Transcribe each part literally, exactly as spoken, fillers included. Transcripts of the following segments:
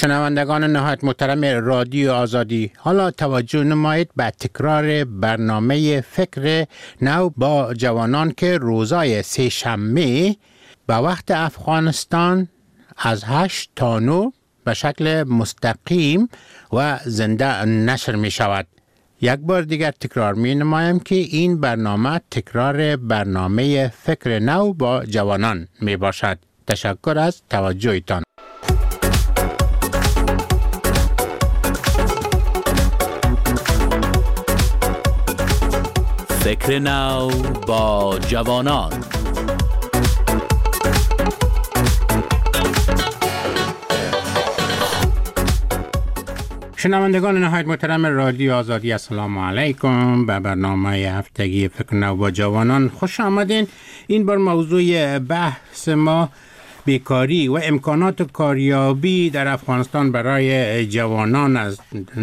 شنوندگان نهایت محترم رادیو آزادی، حالا توجه نمایید به تکرار برنامه فکر نو با جوانان که روزای سه شنبه به وقت افغانستان از هشت تا نه به شکل مستقیم و زنده نشر می شود. یک بار دیگر تکرار می نمایم که این برنامه تکرار برنامه فکر نو با جوانان می باشد. تشکر از توجهتان. فکر نو با جوانان. شنوندگان نهایت محترم رادیو آزادی، السلام علیکم. به برنامه هفتگی فکر نو با جوانان خوش آمدین. این بار موضوع بحث ما بیکاری و امکانات کاریابی در افغانستان برای جوانان است.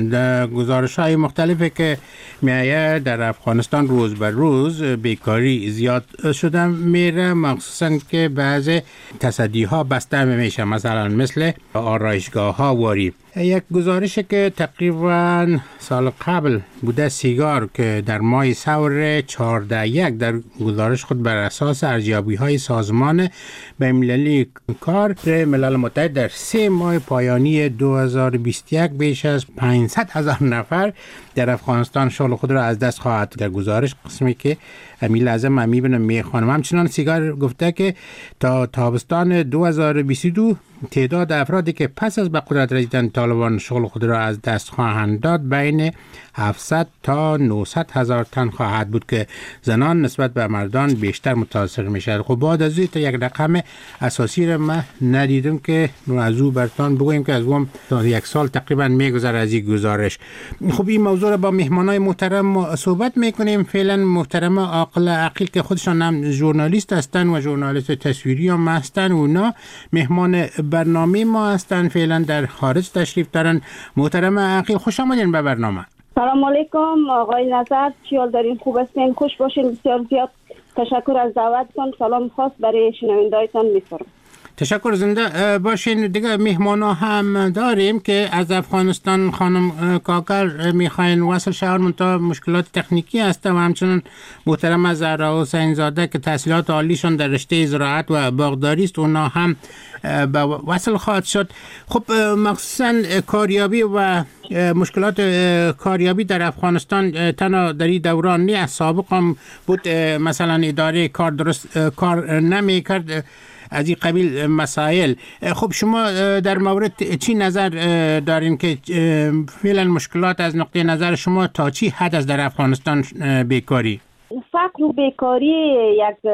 گزارش‌های مختلفی که می‌آید در افغانستان روز به روز بیکاری زیاد شده میره، مخصوصاً که بعضی تصدی‌ها بسته میشه، مثلا مثل آرایشگاه‌ها واری. یک گزارشی که تقریباً سال قبل بوده، سیگار، که در ماه سور چهارده یک در گزارش خود بر اساس ارزیابی‌های سازمان بین‌المللی کار ملل متحد در سه ماه پایانی دو هزار و بیست و یک بیش از پانصد هزار نفر در افغانستان شغل خود را از دست خواهد. در گزارش قسمی که امی لازم من میبینم میخوانم، همچنان سیگار گفته که تا تابستان دو هزار و بیست و دو تعداد افرادی که پس از به قدرت رسیدن طالبان شغل خود را از دست خواهند داد بین هفتصد تا نهصد هزار تن خواهد بود که زنان نسبت به مردان بیشتر متاثر میشه. خب بعد از این تا یک رقم اساسی را من ندیدم که از او برتان بگویم که از اون تا یک سال تقریبا میگذره از این گزارش. خب این موضوع را با مهمانای محترم صحبت میکنیم. فعلا محترم عاقل عقیل که خودشان هم ژورنالیست هستن و ژورنالیست تصویری هم هستن، اونا مهمان برنامه ما هستن، فعلا در خارج تشریف دارن. محترم عقیل خوش آمدین به برنامه. سلام علیکم آقای نظر، چیال دارین؟ خوب هستین؟ خوش باشین. بسیار زیاد تشکر از دعوتتون. سلام خاص برای شنوندایتان می‌فرمایم. تشکر، زنده باشین. دیگه مهمانا هم داریم که از افغانستان خانم کاکر میخواین وصل شهر، منتها مشکلات تکنیکی هست، و همچنین محترم زهرا حسین زاده که تحصیلات عالیشان در رشته زراعت و باغداری است، اونا هم به وصل خواهد شد. خب مخصوصا کاریابی و مشکلات کاریابی در افغانستان تنها در این دوران نه، از سابق هم بود، مثلا اداره کار درست کار نمی کرد، از این قبیل مسائل. خب شما در مورد چی نظر دارین که فعلا مشکلات از نقطه نظر شما تا چی حد است در افغانستان بیکاری؟ فقر و بیکاری یک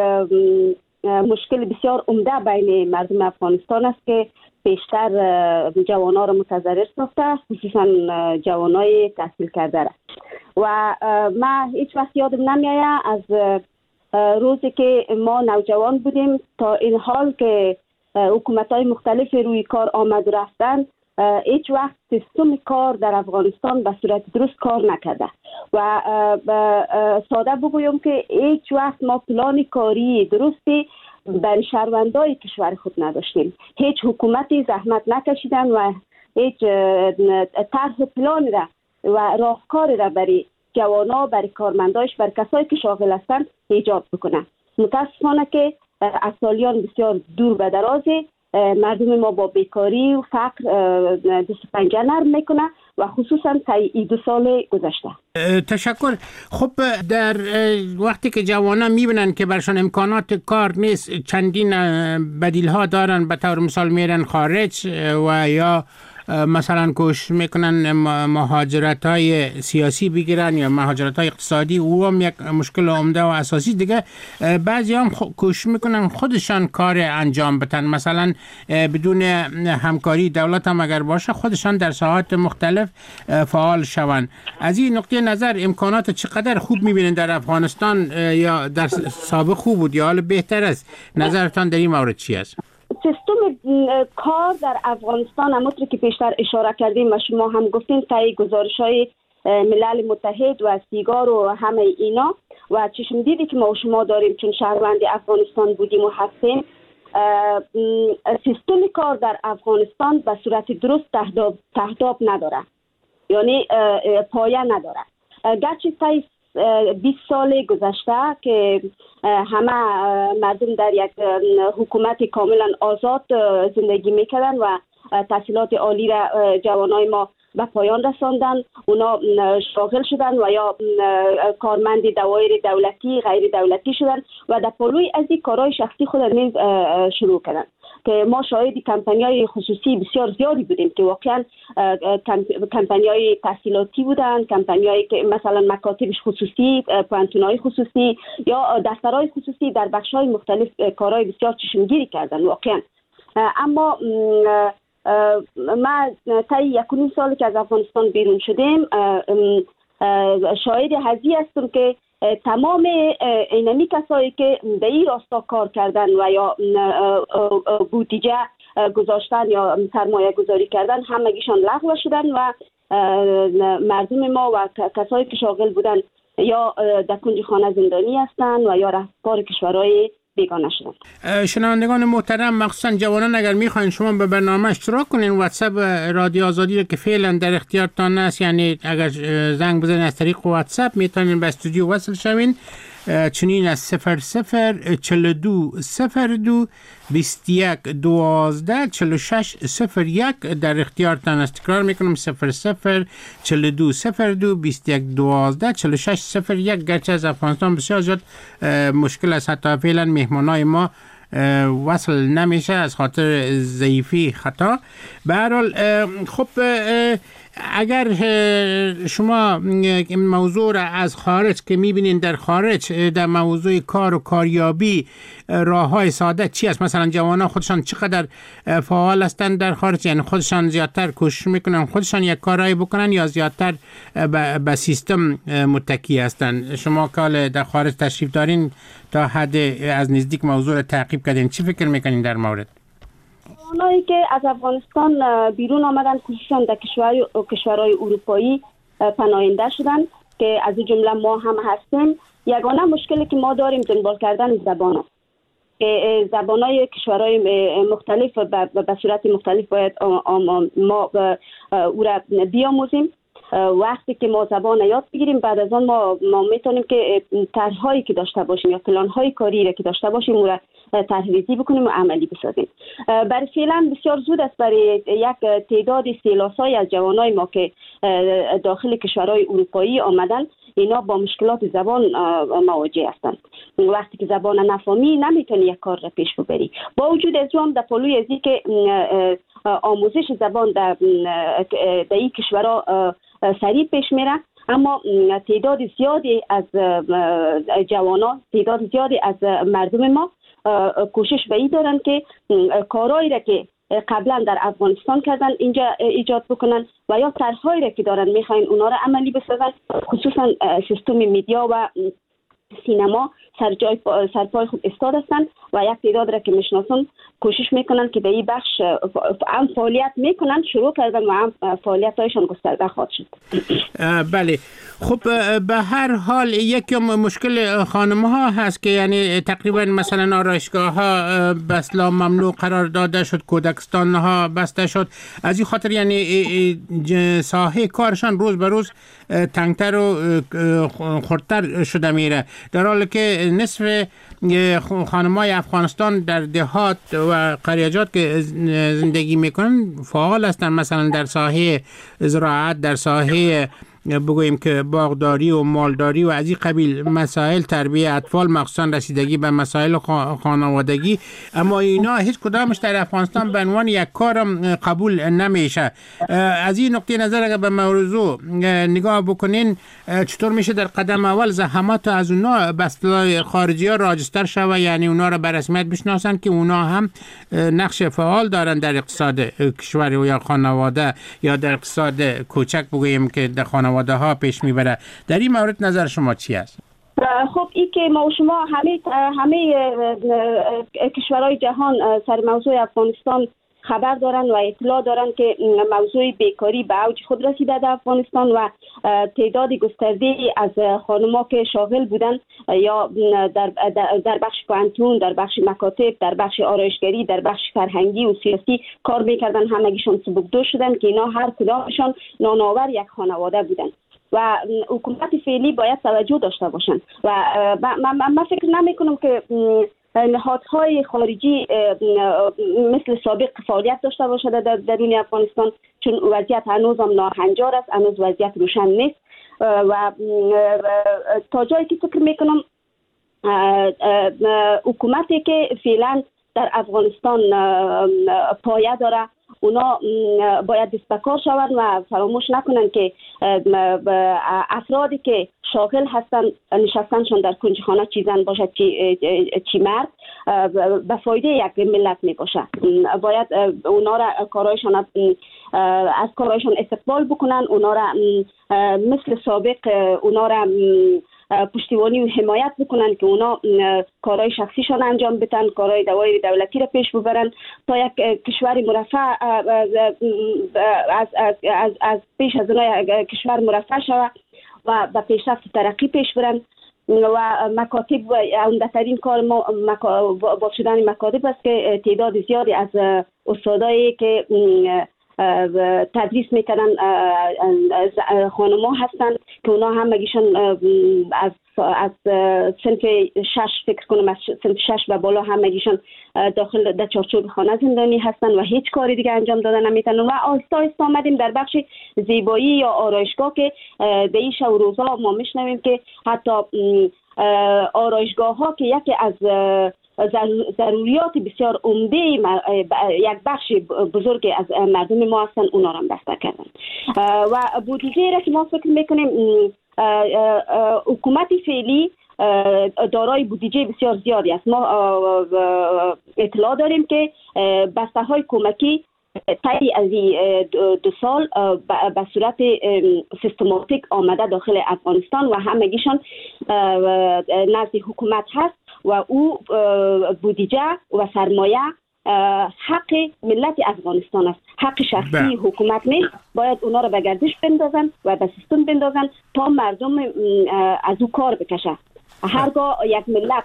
مشکل بسیار عمده بین مردم افغانستان است که بیشتر جوانان را متضرر ساخته، خصوصا جوانای تحصیل کرده را. و من هیچ وقت یادم نمیآید از روزی که ما نوجوان بودیم تا این حال که حکومت‌های مختلف روی کار آمد و رفتن، هیچ وقت سیستم کار در افغانستان به صورت درست کار نکرده. و ساده بگویم که هیچ وقت ما پلان کاری درستی برای شهروندای کشور خود نداشتیم. هیچ حکومتی زحمت نکشیدن و هیچ طرح پلان را و راهکار را برای جوانا، برای کارمنداش، برای کسایی که شاغل هستند ایجاد بکنن. متاسفانه که از سالیان بسیار دور به درازه مردم ما با بیکاری و فقر دست پنجه نرم میکنه و خصوصا طی دو سال گذشته. تشکر. خب در وقتی که جوانان میبینن که برشان امکانات کار نیست، چندین بدیل ها دارن، به طور مثال میرن خارج و یا مثلا کوشش میکنن مهاجرت های سیاسی بگیرن یا مهاجرت های اقتصادی، او هم یک مشکل عمده و اساسی. دیگه بعضی هم کوشش میکنن خودشان کار انجام بدن، مثلا بدون همکاری دولت هم اگر باشه خودشان در ساحات مختلف فعال شوند. از این نقطه نظر امکانات چقدر خوب میبینن در افغانستان، یا در سابق خوب بود یا حال بهتر است؟ نظرتان در این مورد چی است؟ سیستم کار در افغانستان همونطور که پیشتر اشاره کردیم و شما هم گفتین طی گزارش‌های ملل متحد و سیگار و همه اینا و چشم دیدی که ما و شما داریم چون شهروند افغانستان بودیم و هستیم، سیستم کار در افغانستان به صورت درست تهداب تهداب نداره، یعنی پایه نداره. گرچه طی بیست سال گذشته که همه مردم در یک حکومت کاملا آزاد زندگی میکردن و تحصیلات عالی را جوانای ما به پایان رساندن، اونا شاغل شدن و یا کارمند دوایر دولتی غیر دولتی شدن و در پلوی از این کارهای شخصی خود نیز شروع کردن که ما شاهد کمپانی‌های خصوصی بسیار زیادی بودیم که واقعا کمپانی‌های تحصیلاتی بودن، کمپانی‌هایی که مثلا مکاتب خصوصی، پانتون‌های خصوصی یا دفترهای خصوصی در بخش‌های مختلف کارهای بسیار چشمگیری کردن واقعا. اما ما طی یکونیم سالی که از افغانستان بیرون شدیم شاهد هزی هستم که تمام اینمی کسایی که به این راستا کار کردن و یا بودجه گذاشتن یا سرمایه گذاری کردن همگیشان لغو شدن و مردم ما و کسایی که شاغل بودن یا در کنج خانه زندانی هستند و یا رهبر کشورهای بیگانه شدن. شنوندگان محترم، مخصوصا جوانان، اگر میخواین شما به برنامه اشتراک کنین، واتساپ رادیو آزادی رو که فعلا در اختیارتان است، یعنی اگر زنگ بزنین از طریق واتساپ میتونین به استودیو وصل شوین. چنین از صفر صفر چل دو صفر دو بیست یک دوازده چل شش صفر یک در اختیارتان است. تکرار میکنم صفر صفر چل دو صفر دو بیست یک دوازده چل شش صفر یک. گرچه از افغانستان بسیار زیاد مشکل است، حتی فعلا مهمانای ما وصل نمیشه از خاطر ضعیفی خطا. به هر حال خب اگر شما موضوع را از خارج که میبینین در خارج در موضوع کار و کاریابی راههای ساده چی است؟ مثلا جوانان خودشان چقدر فعال هستند در خارج، یعنی خودشان زیادتر کوشش میکنن خودشان یک کارایی بکنن یا زیادتر به سیستم متکی هستند؟ شما که در خارج تشریف دارین تا حد از نزدیک موضوع را تعقیب کردین، چی فکر میکنین در مورد؟ اونایی که از افغانستان بیرون آمدن خصوصا در کشورهای کشورهای اروپایی پناهنده شدن که از جمله ما هم هستیم، یگانه مشکلی که ما داریم دنبال کردن زبان است که زبانهای کشورهای مختلف به صورت مختلف باید ما او را بیاموزیم. وقتی که ما زبان یاد بگیریم بعد از آن ما ما میتونیم که طرح‌هایی که داشته باشیم یا پلان‌های کاری را که داشته باشیم او را طرح‌ریزی بکنیم و عملی بسازیم. برای فعلا بسیار زود است برای یک تعداد سیلاسای از جوانای ما که داخل کشورهای اروپایی آمدن اینا با مشکلات زبان مواجه هستند. وقتی که زبان نفهمی نمیتونی یک کار را پیش ببری. با وجود از اون در پلوی ازی که آموزش زبان در در این کشورها سریع پیش میره، اما تعداد زیادی از جوانان، تعداد زیادی از مردم ما کوشش به این دارن که کارهایی را که قبلا در افغانستان کردن اینجا ایجاد بکنن و یا طرحهایی را که دارن میخواین اونا را عملی بسازن. خصوصا سیستم میدیا و سینما سر جای سرپای خود استاد هستند و یک تعداد را که میشناسن کوشش میکنن که به این بخش هم فعالیت میکنن، شروع کردن و هم فعالیت‌هایشان گسترده خواهد شد. بله خب به هر حال یک مشکل خانم‌ها هست که یعنی تقریبا مثلا آرایشگاه‌ها به اصطلاح ممنوع قرار داده شد، کودکستان‌ها بسته شد، از این خاطر یعنی ساحه کارشان روز به روز تنگتر و خردتر شده میره، در حالی که نصف خانم‌های افغانستان در دهات و قریجات که زندگی میکنن فعال هستند، مثلا در ساحه زراعت، در ساحه بگوییم که باغداری و مالداری و از این قبیل مسائل، تربیت اطفال، مخصوصا رسیدگی به مسائل خانوادگی. اما اینا هیچ کدامش در افغانستان به عنوان یک کارم قبول نمیشه. از این نقطه نظر اگر به موضوع نگاه بکنین چطور میشه در قدم اول زحمات از اونا به اصطلاح خارجی ها راجستر شوه، یعنی اونا را به رسمیت بشناسن که اونا هم نقش فعال دارن در اقتصاد کشور یا خانواده یا در اقتصاد کوچک بگوییم که در خانواده ها پیش میبره. در این مورد نظر شما چی است؟ خب این که ما و شما همه همه کشورهای جهان سر موضوع افغانستان خبر دارن و اطلاع دارن که موضوع بیکاری به اوج خود رسیده در افغانستان و تعداد گسترده از خانم‌ها که شاغل بودن یا در در بخش پانتون، در بخش مکاتب، در بخش آرایشگری، در بخش فرهنگی و سیاسی کار میکردن، همگیشون سبکدوش شدن که اینا هر کدامشون نانآور یک خانواده بودن و حکومت فعلی باید توجه داشته باشن و من فکر نمی کنم که نهادهای خارجی مثل سابق فعالیت داشته باشد در درون افغانستان، چون وضعیت هنوز هم ناهنجار است، هنوز وضعیت روشن نیست و تا جایی که فکر میکنم حکومتی که فعلا در افغانستان پایه داره اونا باید دست به کار شوند و فراموش نکنن که افرادی که شاغل هستن نشستنشون در کنج خانه چی زن باشه چی, چی مرد به فایده یک ملت می باشه. باید اونا را کارایشان از کارایشان استقبال بکنن، اونا را مثل سابق اونا را پشتیبانی و حمایت بکنن که اونا کارهای شخصیشان انجام بدن، کارهای دوای دولتی را پیش ببرن تا یک کشور مرفه از از از, از پیش از اونها کشور مرفه شود و به پیشرفت ترقی پیش برن و مکاتب و عمده‌ترین کار ما با شدن مکاتب است که تعداد زیادی از استادایی که تدریس میکنن خانم‌ها هستند که اونا همگیشون از از صنف شش فکر کنم از صنف شش و بالا همگیشون داخل در چارچوب خانه زندانی هستند و هیچ کاری دیگه انجام دادن نمیتونن و آهسته آهسته آمدیم در بخش زیبایی یا آرایشگاه که به این شب و روزها ما میشنویم که حتی آرایشگاه ها که یکی از ضروریات بسیار عمده یک بخش بزرگ از مردم ما هستن اونا را بسته کردن و بودجه را که ما فکر میکنیم حکومت فعلی دارای بودجه بسیار زیادی است. ما اطلاع داریم که بسته های کمکی طی از دو سال به صورت سیستماتیک آمده داخل افغانستان و همگیشان نزد حکومت هست و او بودجه و سرمایه حق ملت افغانستان است، حق شخصی حکومت نیست. باید اونا رو به گردش بندازن و به سیستم بندازن تا مردم از او کار بکشه. هرگاه یک ملت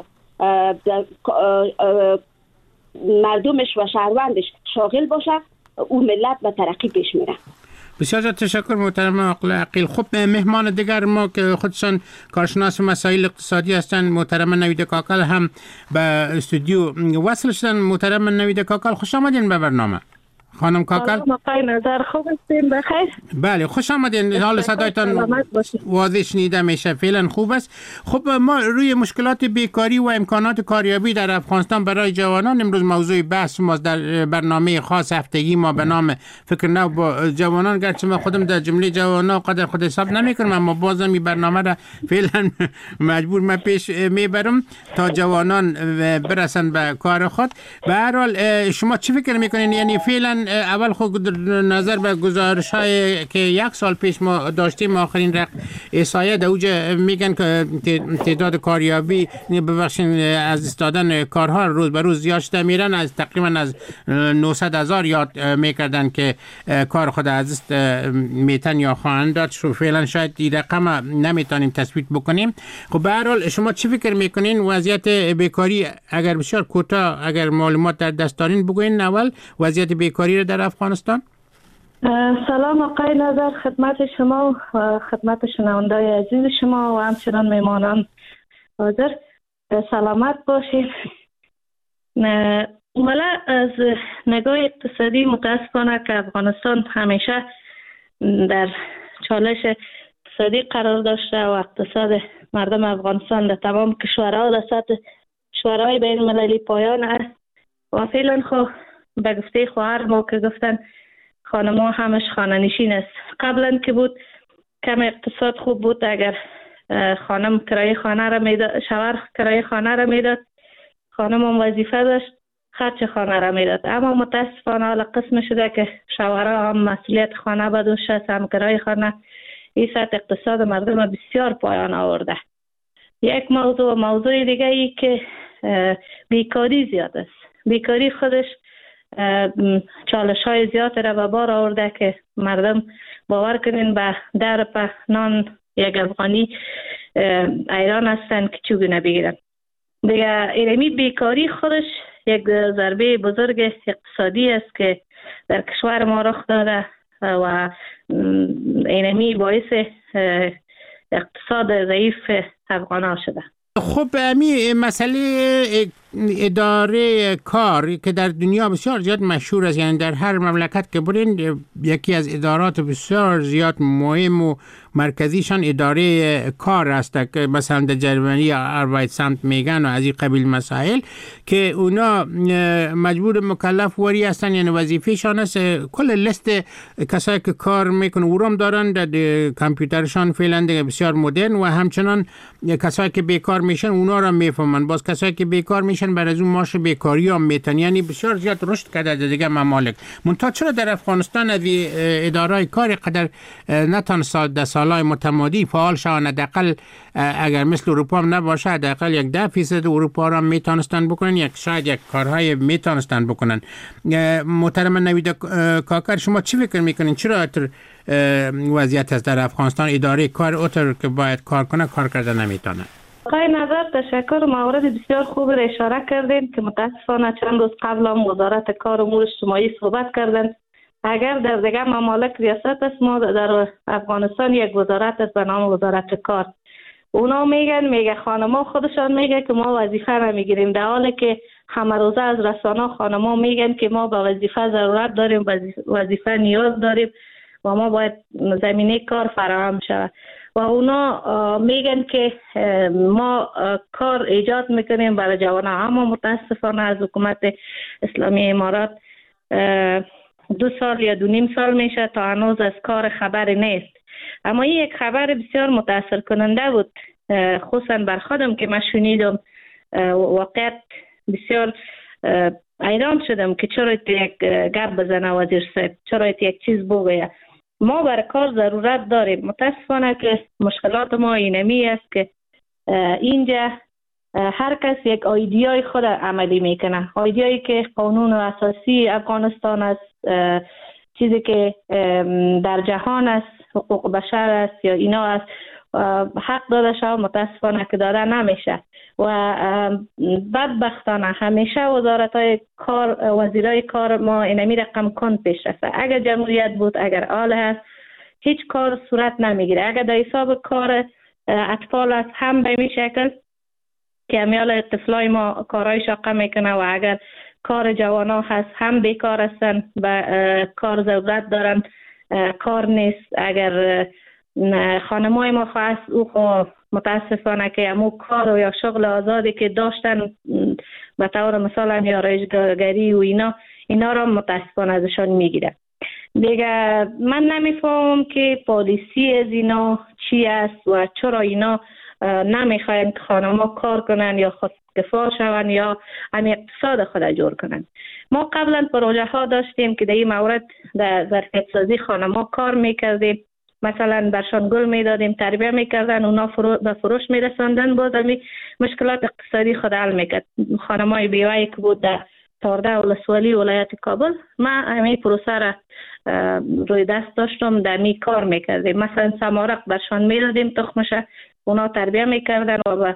مردمش و شهروندش شاغل باشه او ملت به ترقی پیش میره. بسیار تشکر محترم آقای عقیل. خب مهمان دیگر ما که خودشان کارشناس مسائل اقتصادی هستند محترم نوید کاکل هم به استودیو وصل شدن. محترم نوید کاکل خوش آمدین به برنامه. خانم کاکل آقای نظر خوب هستین؟ بخیر. بله خوش آمدین. حال صدایتان واضح شنیده میشه، فعلا خوب است. خب ما روی مشکلات بیکاری و امکانات کاریابی در افغانستان برای جوانان امروز موضوع بحث ما در برنامه خاص هفتگی ما به نام فکر نو با جوانان، گرچه ما خودم در جمله جوانان قدر خود حساب نمیکنم اما بازم این برنامه را فعلا مجبور من پیش میبرم تا جوانان برسن به کار خود. به هر حال شما چی فکر میکنین؟ یعنی فعلا اول خود نظر به گزارش های که یک سال پیش ما داشتیم آخرین رقم احصایه در اوج میگن که تعداد کاریابی ببخشید از استادن کارها روز به روز زیاد شده میرن، از تقریبا از نهصد هزار یاد میکردن که کار خود از است میتن یا خواهند داد. شو فعلا شاید این رقم نمیتونیم تثبیت بکنیم. خب به هر حال شما چی فکر میکنین وضعیت بیکاری؟ اگر بسیار کوتاه اگر معلومات در دست دارین بگوین اول وضعیت بیکاری در افغانستان. سلام آقای نظر خدمت شما و خدمت شنوندای عزیز شما و همچنان میمانان حاضر. سلامت باشید. اولا از نگاه اقتصادی متاسفانه که افغانستان همیشه در چالش اقتصادی قرار داشته و اقتصاد مردم افغانستان در تمام کشورها در سطح کشورهای بین المللی پایان است و فعلا خب به گفته خواهر ما که گفتن خانم‌ها همش خانه نشین است. قبلا که بود کم اقتصاد خوب بود، اگر خانم کرایه خانه را میداد، شوهر کرایه خانه را میداد، خانم هم وظیفه داشت خرج خانه را میداد. اما متاسفانه حالا قسم شده که شوهرها هم مسئولیت خانه بدوش است، هم کرایه خانه. این سطح اقتصاد مردم بسیار پایان آورده. یک موضوع موضوع دیگه ای که بیکاری زیاد است. بیکاری خودش چالش های زیاد را به بار آورده که مردم باور کنین به در پهنان یک افغانی ایران هستن که چگونه بگیرن. دیگه ایرمی بیکاری خودش یک ضربه بزرگ اقتصادی است که در کشور ما رخ داده و ایرمی باعث اقتصاد ضعیف افغان شده. خب امی مسئله اداره کار که در دنیا بسیار زیاد مشهور است، یعنی در هر مملکت که برین یکی از ادارات بسیار زیاد مهم و مرکزیشان اداره کار است که مثلا در جرمنی آربایتسامت میگن و از این قبیل مسائل که اونا مجبور مکلف وری هستن، یعنی وظیفهشان است کل لیست کسایی که کار میکنن اورام دارن در کامپیوترشان فعلا دیگه بسیار مدرن و همچنان کسایی که بیکار میشن اونا را میفهمن، باز کسایی که بیکار میشن بر از اون ماش بیکاری هم میتن، یعنی بسیار زیاد رشد کرده در دیگه ممالک. منتها چرا در افغانستان از اداره کار قدر نتان سال ده سالای متمادی فعال شوند؟ حداقل اگر مثل اروپا هم نباشه حداقل یک ده فیصد اروپا را میتونستن بکنن، یک شاید یک کارهای میتونستن بکنن. محترم نوید کاکر، شما چی فکر میکنین چرا وضعیت است در افغانستان اداره کار اوتر که باید کار کنه کار کرده نمیتونه؟ آقای نظر تشکر، مورد بسیار خوب را اشاره کردین که متاسفانه چند روز قبل هم وزارت کار و امور اجتماعی صحبت کردن. اگر در دیگر ممالک ریاست است، ما در افغانستان یک وزارت است به نام وزارت کار. اونا میگن میگه خانما خودشان میگه که ما وظیفه نمیگیریم، در حالی که همه روزه از رسانه خانما میگن که ما به وظیفه ضرورت داریم، وظیفه نیاز داریم و ما باید زمینه کار فراهم شود. و اونا میگن که ما کار ایجاد میکنیم برای جوانان، اما متاسفانه از حکومت اسلامی امارات دو سال یا دو نیم سال میشه تا هنوز از کار خبری نیست. اما این یک خبر بسیار متاثر کننده بود، خصوصا بر خودم که من شنیدم، واقعا بسیار حیران شدم که چرا یک گپ بزنه وزیر صاحب، چرا یک چیز بگویه. ما برای کار ضرورت داریم. متاسفانه که مشکلات ما اینمی است که اینجا هر کس یک ایدئای خود عملی میکنه، ایدئایی که قانون اساسی افغانستان است، چیزی که در جهان است، حقوق بشر است یا اینا است، حق داده شد متاسفانه که داده نمیشه و بدبختانه همیشه وزارت‌های کار، وزیرای کار ما اینمی رقم کند پیش رفته. اگر جمهوریت بود، اگر آله هست، هیچ کار صورت نمیگیره. اگر در حساب کار اطفال است هم به می شکل که همیال طفلای ما کارهای شاقه میکنه و اگر کار جوانا هست هم بیکار هستن، به کار ضرورت دارن، کار نیست. اگر خانمای ما خواست او خو متاسفانه که امو کار و یا شغل آزادی که داشتن به طور مثال هم آرایشگری و اینا اینا را متاسفانه ازشان میگیره. دیگه من نمیفهمم که پالیسی از اینا چی است و چرا اینا نمیخواین که خانم‌ها کار کنن یا خود کفا شون یا هم اقتصاد خود جور کنن. ما قبلا پروژه ها داشتیم که در این مورد در ظرفیت سازی خانم‌ها کار میکردیم، مثلا برشان گل میدادیم، تربیه میکردن، اونا فرو به فروش میرساندن، باز همی مشکلات اقتصادی خود حل میکرد. خانم‌های بیوه‌ای که بود در تارده ولسوالی ولایت کابل، ما همین پروسه را روی دست داشتم، در می کار میکردیم. مثلا سمارق برشان میدادیم تخمشه، اونا تربیه میکردن و به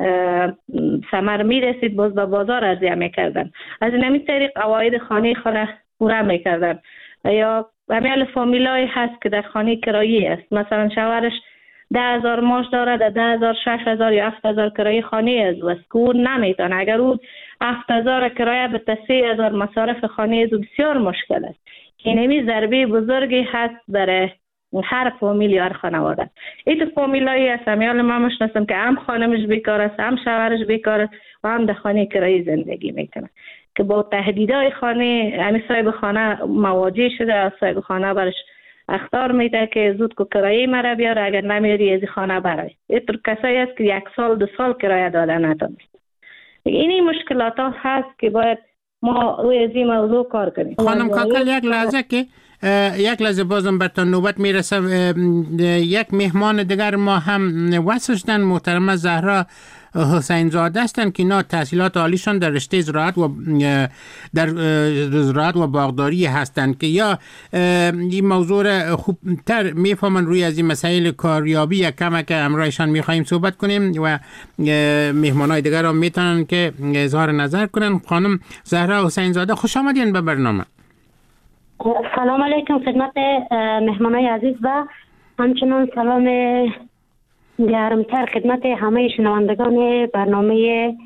ثمر میرسید، باز به بازار عرضه میکردن. از این طریق عواید خانه خود پوره میکردن. یا همین فامیلای هست که در خانه کرایی است، مثلا شوهرش ده هزار ماش داره، ده هزار، شش هزار یا هفت هزار کرایه خانه از و است که اون نمیتونه. اگر اون هفت هزار کرایه به سه هزار مصارف خانه از بسیار مشکل است. اینمی ضربه بزرگی هست برای هر فامیل یا هر خانواده. این فامیلایی هست همیال من مشناسم که هم خانمش بیکار است، هم شوهرش بیکار است و هم در خانه کرایی زندگی میکنه که با تهدیدهای خانه همین صاحب خانه مواجه شده. صاحب خانه برش اخطار میده که زود که کرایه مرا بیار، اگر نمیاری از خانه برای. اینطور کسایی هست که یک سال دو سال کرایه داده نتونست. اینی مشکلات ها هست که باید ما روی از این موضوع کار کنیم. خانم کاکل یک لحظه که یک لحظه بازم برتان نوبت میرسه. یک مهمان دیگر ما هم وصل شدن، محترمه زهرا حسین زاده هستند که اینا تحصیلات عالیشان در رشته زراعت و در زراعت و باغداری هستند که یا این موضوع خوبتر میفهمن روی از این مسائل کاریابی یک کم که امرایشان میخواییم صحبت کنیم و مهمانای دیگر هم میتونن که اظهار نظر کنن. خانم زهرا حسین زاده خوش آمدین به برنامه. سلام علیکم خدمت مهمانای عزیز و همچنان سلام گرمتر خدمت همه شنوندگان برنامه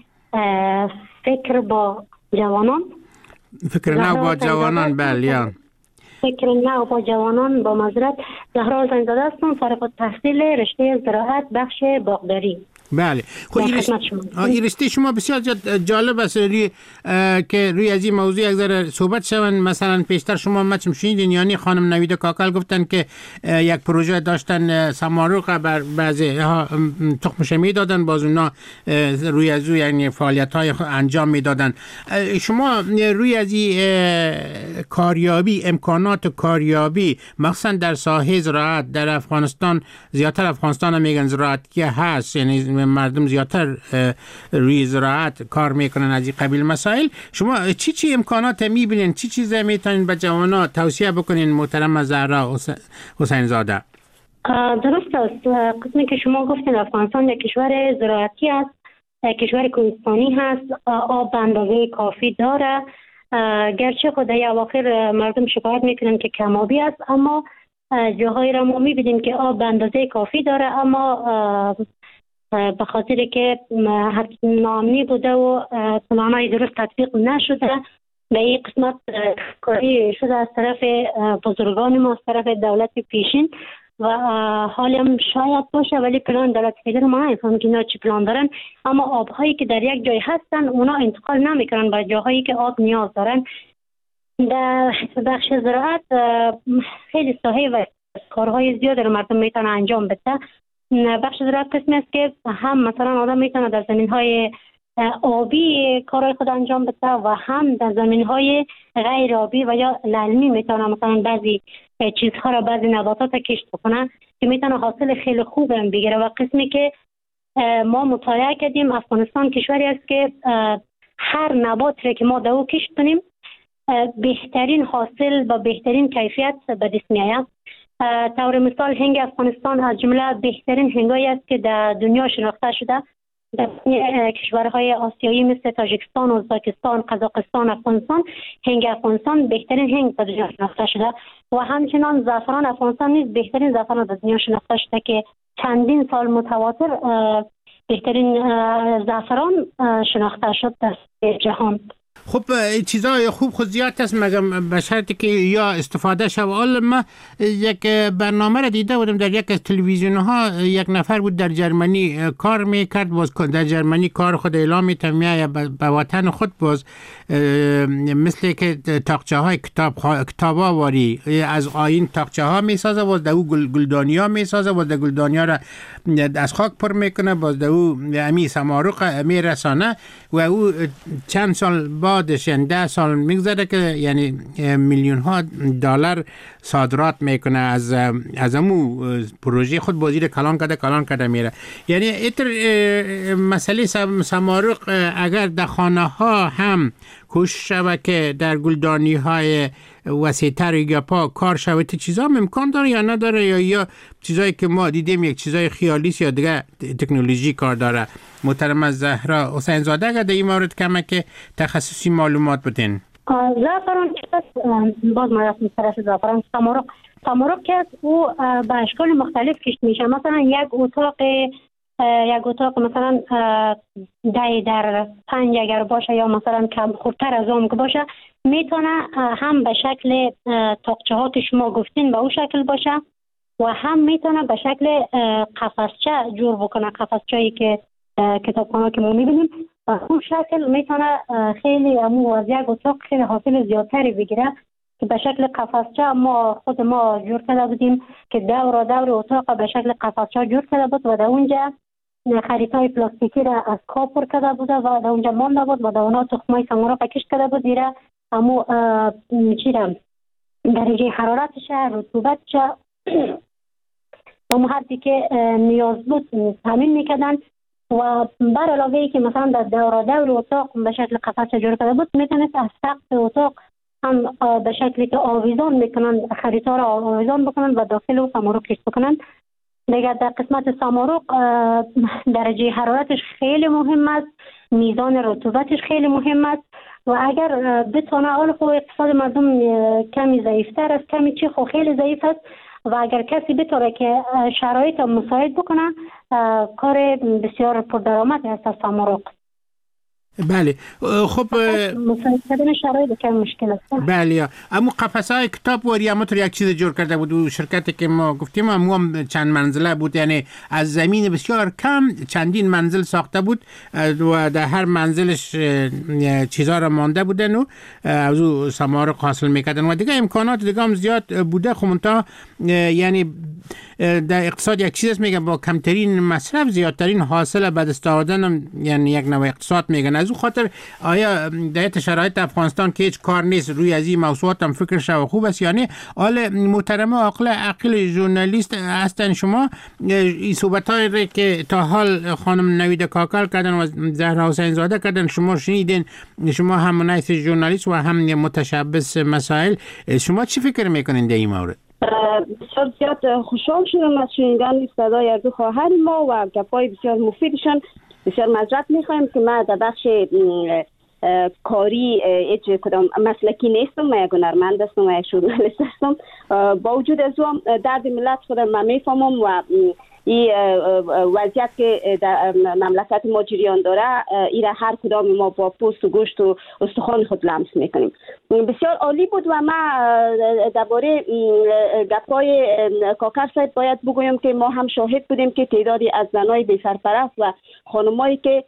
فکر با جوانان. فکر نو با جوانان بله. فکر نو با جوانان با معذرت زهرا حسین زاده هستم، فارغ التحصیل رشته زراعت بخش باغداری. بله خب این رشته شما. این رشته شما بسیار جالب است روی که روی از این موضوع یک ذره صحبت شون. مثلا پیشتر شما مچم شنیدین یعنی خانم نویده کاکل گفتن که یک پروژه داشتن سمارق بر بعضی تخمش میدادن، باز اونا روی از یعنی فعالیت های انجام میدادن. شما روی از این کاریابی امکانات کاریابی مخصوصا در ساحه زراعت در افغانستان، زیادتر افغانستان هم میگن زراعتی هست، یعنی مردم زیادتر روی زراعت کار میکنن از این قبیل مسائل، شما چی چی امکانات میبینین، چی چیزا میتونین به جوانان توصیه بکنین محترم زهرا حسین زاده؟ درست است. قسمی که شما گفتین افغانستان یک کشور زراعتی است، کشور کوهستانی هست، آب به اندازه کافی داره، گرچه خود در اواخر مردم شکایت میکنن که کمابی است، اما جاهایی را ما میبینیم که آب به اندازه کافی داره، اما به خاطر که ناامنی بوده و پلانای درست تطبیق نشده به این قسمت کاری شده از طرف بزرگان ما، از طرف دولت پیشین و حال هم شاید باشه، ولی پلان دولت فعلی ما نمیفهمیم که اینا چی پلان دارن، اما آبهایی که در یک جای هستن اونا انتقال نمیکنن به جاهایی که آب نیاز دارن. در بخش زراعت خیلی ساحه و کارهای زیاد رو مردم میتونن انجام بده. بخش زراعت قسمی است که هم مثلا آدم میتونه در زمینهای آبی کارهای خود انجام بده و هم در زمینهای غیر آبی و یا للمی میتونه مثلا بعضی چیزها را، بعضی نباتات کشت بکنه که میتونه حاصل خیلی خوب هم بگیره. و قسمی که ما مطالعه کردیم افغانستان کشوری است که هر نبات را که ما دو کشت کنیم بهترین حاصل و بهترین کیفیت به دست میآید. طور مثال هنگ افغانستان از جمله بهترین هنگایی است که در دنیا شناخته شده. در کشورهای آسیایی مثل تاجیکستان، ازبکستان، قزاقستان، افغانستان، هنگ افغانستان بهترین هنگ در دنیا شناخته شده و همچنان زعفران افغانستان نیز بهترین زعفران در دنیا شناخته شده که چندین سال متواتر بهترین زعفران شناخته شد در جهان. خب چیزای خوب خود زیاد هست مگم به شرطی که یا استفاده شد. حالا من یک برنامه را دیده بودم در یک از تلویزیون ها، یک نفر بود در جرمنی کار میکرد، باز در جرمنی کار خود اعلام میتونه میایه به وطن خود، باز مثل که تاقچه های کتاب کتاب آواری از آیین تاقچه ها میسازه، باز در او گل گلدانی ها میسازه، باز در گلدانی ها را از خاک پر میکنه، باز در او امی سمارق میرسانه و او چند سال بعدش یعنی ده سال میگذره که یعنی میلیون ها دلار صادرات میکنه از از امو پروژه خود، بازی کلان کرده کلان کرده میره. یعنی ایتر مسئله سمارق اگر در خانه ها هم کوشش شود که در گلدانی های وسیع‌تر یا پا کار شود، چیزا امکان داره یا نداره، یا یا چیزایی که ما دیدیم یک چیزای خیالی است یا دیگه تکنولوژی کار داره؟ محترم زهرا حسین زاده اگر در این مورد کمک که تخصصی معلومات بدین. زعفران که باز ما رسم طرف زعفران سمارق سمارق که او به اشکال مختلف کشت میشه. مثلا یک اتاق یک اتاق مثلا ده در پنج اگر باشه یا مثلا کم خورتر از اون که باشه میتونه هم به شکل تاقچه ها که شما گفتین به اون شکل باشه و هم میتونه به شکل قفسچه جور بکنه، قفسچه‌ای که کتابخانه که ما میبینیم و اون شکل میتونه خیلی امو از یک اتاق خیلی حاصل زیادتری بگیره که به شکل قفسچه ما خود ما جور کرده بودیم که دور دور اتاق به شکل قفسچه جور کرده بود و در اونجا خریطای پلاستیکی را از کاب پر کرده بوده و در اونجا مانده بود و در اونا تخمای سمارق کشت کرده بود دیره امو چی را درجه حرارتش رطوبتش به حدی که نیاز بود تامین میکردن و بر علاوه ای که مثلا در دور دور اتاق به شکل قفس جور کرده بود، میتونست از سقف اتاق هم به شکلی که آویزان میکنن، خریطار آویزان بکنن و داخل و سامورقش بکنن. دیگر در قسمت سامورق درجه حرارتش خیلی مهم است، میزان رطوبتش خیلی مهم است و اگر بتونه حال خو اقتصاد مردم کمی ضعیفتر است، کمی چی خو خیلی ضعیف است و اگر کسی بتونه که شرایط مساعد بکنه، کار بسیار پردرآمد است از سامورق. بله خب مساعد کردن شرایط کم مشکل است. بله اما قفس‌های کتاب وری اما یک چیز جور کرده بود و شرکتی که ما گفتیم هم, هم چند منزله بود، یعنی از زمین بسیار کم چندین منزل ساخته بود و در هر منزلش چیزا را مانده بودن و از او سامورق حاصل میکردن و دیگه امکانات دیگه هم زیاد بوده. خب منتها یعنی در اقتصاد یک چیز میگن با کمترین مصرف زیادترین حاصل به دست آوردن، یعنی یک نوع اقتصاد میگن. از اون خاطر آیا در شرایط افغانستان که هیچ کار نیست روی از این موضوعات هم فکر شو خوب است؟ یعنی آل محترم عقل عقل ژورنالیست هستن شما، این صحبتایی که تا حال خانم نوید کاکل کردن و زهرا حسین زاده کردن شما شنیدین، شما هم منایس ژورنالیست و هم متشبث مسائل، شما چی فکر میکنین در این مورد؟ بسیار زیاد خوشحال شدم از شنیدن صدای از دو خواهر ما و گپای بسیار مفیدشان. بسیار معذرت میخوایم که من در بخش کاری هیچ کدام مسلکی نیستم، من یک هنرمند هستم و یک ژورنالیست هستم. با وجود از اون درد ملت خودم من میفهمم و این وضعیت که در مملکت ما جریان داره ایره هر کدام ما با پوست و گوشت و استخوان خود لمس میکنیم. بسیار عالی بود و ما درباره گپای کاکر صاحب باید بگویم که ما هم شاهد بودیم که تعدادی از زنای بی سرپرست و خانمایی که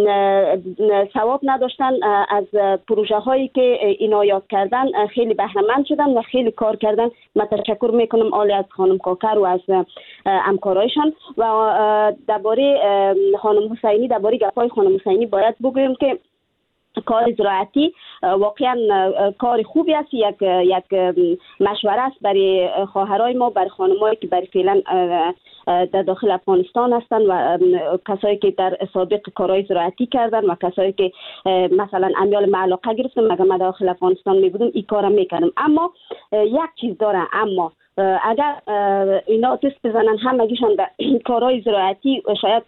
ثواب نداشتن از پروژه هایی که عنایت کردن خیلی بهره‌مند شدن و خیلی کار کردن. من تشکر میکنم عالی از خانم کاکر و از همکارایشان. و درباره خانم حسینی، درباره گپای خانم حسینی باید بگویم که کار زراعتی واقعا کار خوبی است، یک یک مشوره است برای خواهرای ما، برای خانمایی که برای فعلا در داخل افغانستان هستند و کسایی که در سابق کارهای زراعتی کردن و کسایی که مثلا امیال معلقه گرفتن. مگه من داخل افغانستان می بودم این کارم میکردم. اما یک چیز داره، اما اگر اینا دست بزنن همگیشان در کارهای زراعتی شاید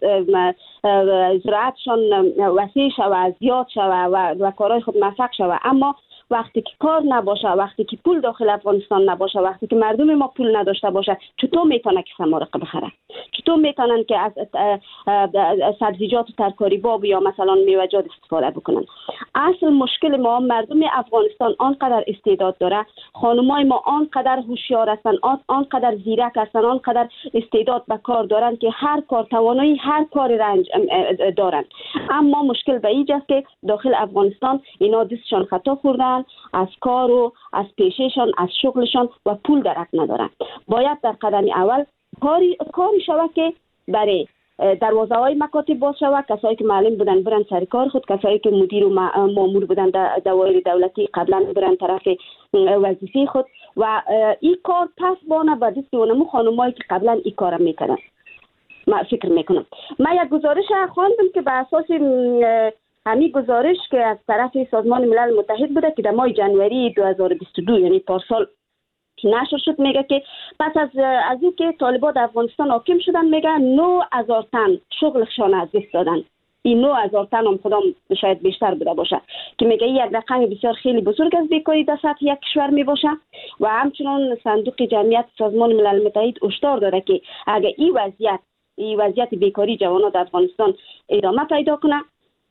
زراعتشان وسیع شود، زیاد شود و, و کارهای خود موفق شود، اما وقتی که کار نباشه، وقتی که پول داخل افغانستان نباشه، وقتی که مردم ما پول نداشته باشه، چطور میتونه که سامورق بخره؟ چطور میتونن که از سبزیجات و ترکاری باب یا مثلا میوه‌جات استفاده بکنن؟ اصل مشکل ما مردم افغانستان آنقدر استعداد داره، خانمای ما آنقدر هوشیار هستن، آنقدر زیرک هستن، آنقدر استعداد به کار دارن که هر کار توانایی هر کار رنج دارن. اما مشکل به اینجاست که داخل افغانستان اینا دستشان خطا خوردن، از کار و از پیشهشان، از شغلشان و پول درک ندارن. باید در قدم اول کاری کاری شود که برای دروازه های مکاتب باز شود، کسایی که معلم بودن برن سر کار خود، کسایی که مدیر و مامور بودن در دوایر دولتی قبلا برن طرف وظیفه خود و این کار پس بانه به دست اونمو خانمایی که قبلا این کار میکردن. من فکر میکنم من یک گزارش خواندم که به اساس همین گزارش که از طرف سازمان ملل متحد بوده که در ماه جنوری دو هزار و بیست و دو یعنی پارسال نشر شد، میگه که پس از از اینکه طالبان در افغانستان حاکم شدن میگه نه هزار تن شغلشان از دست دادن. این نه هزار تن هم خودم شاید بیشتر بوده باشه که میگه یک رقم بسیار خیلی بزرگ از بیکاری در سطح یک کشور میباشه و همچنان صندوق جمعیت سازمان ملل متحد هشدار داره که اگر این وضعیت این وضعیت بیکاری جوانان در افغانستان ادامه پیدا کنه،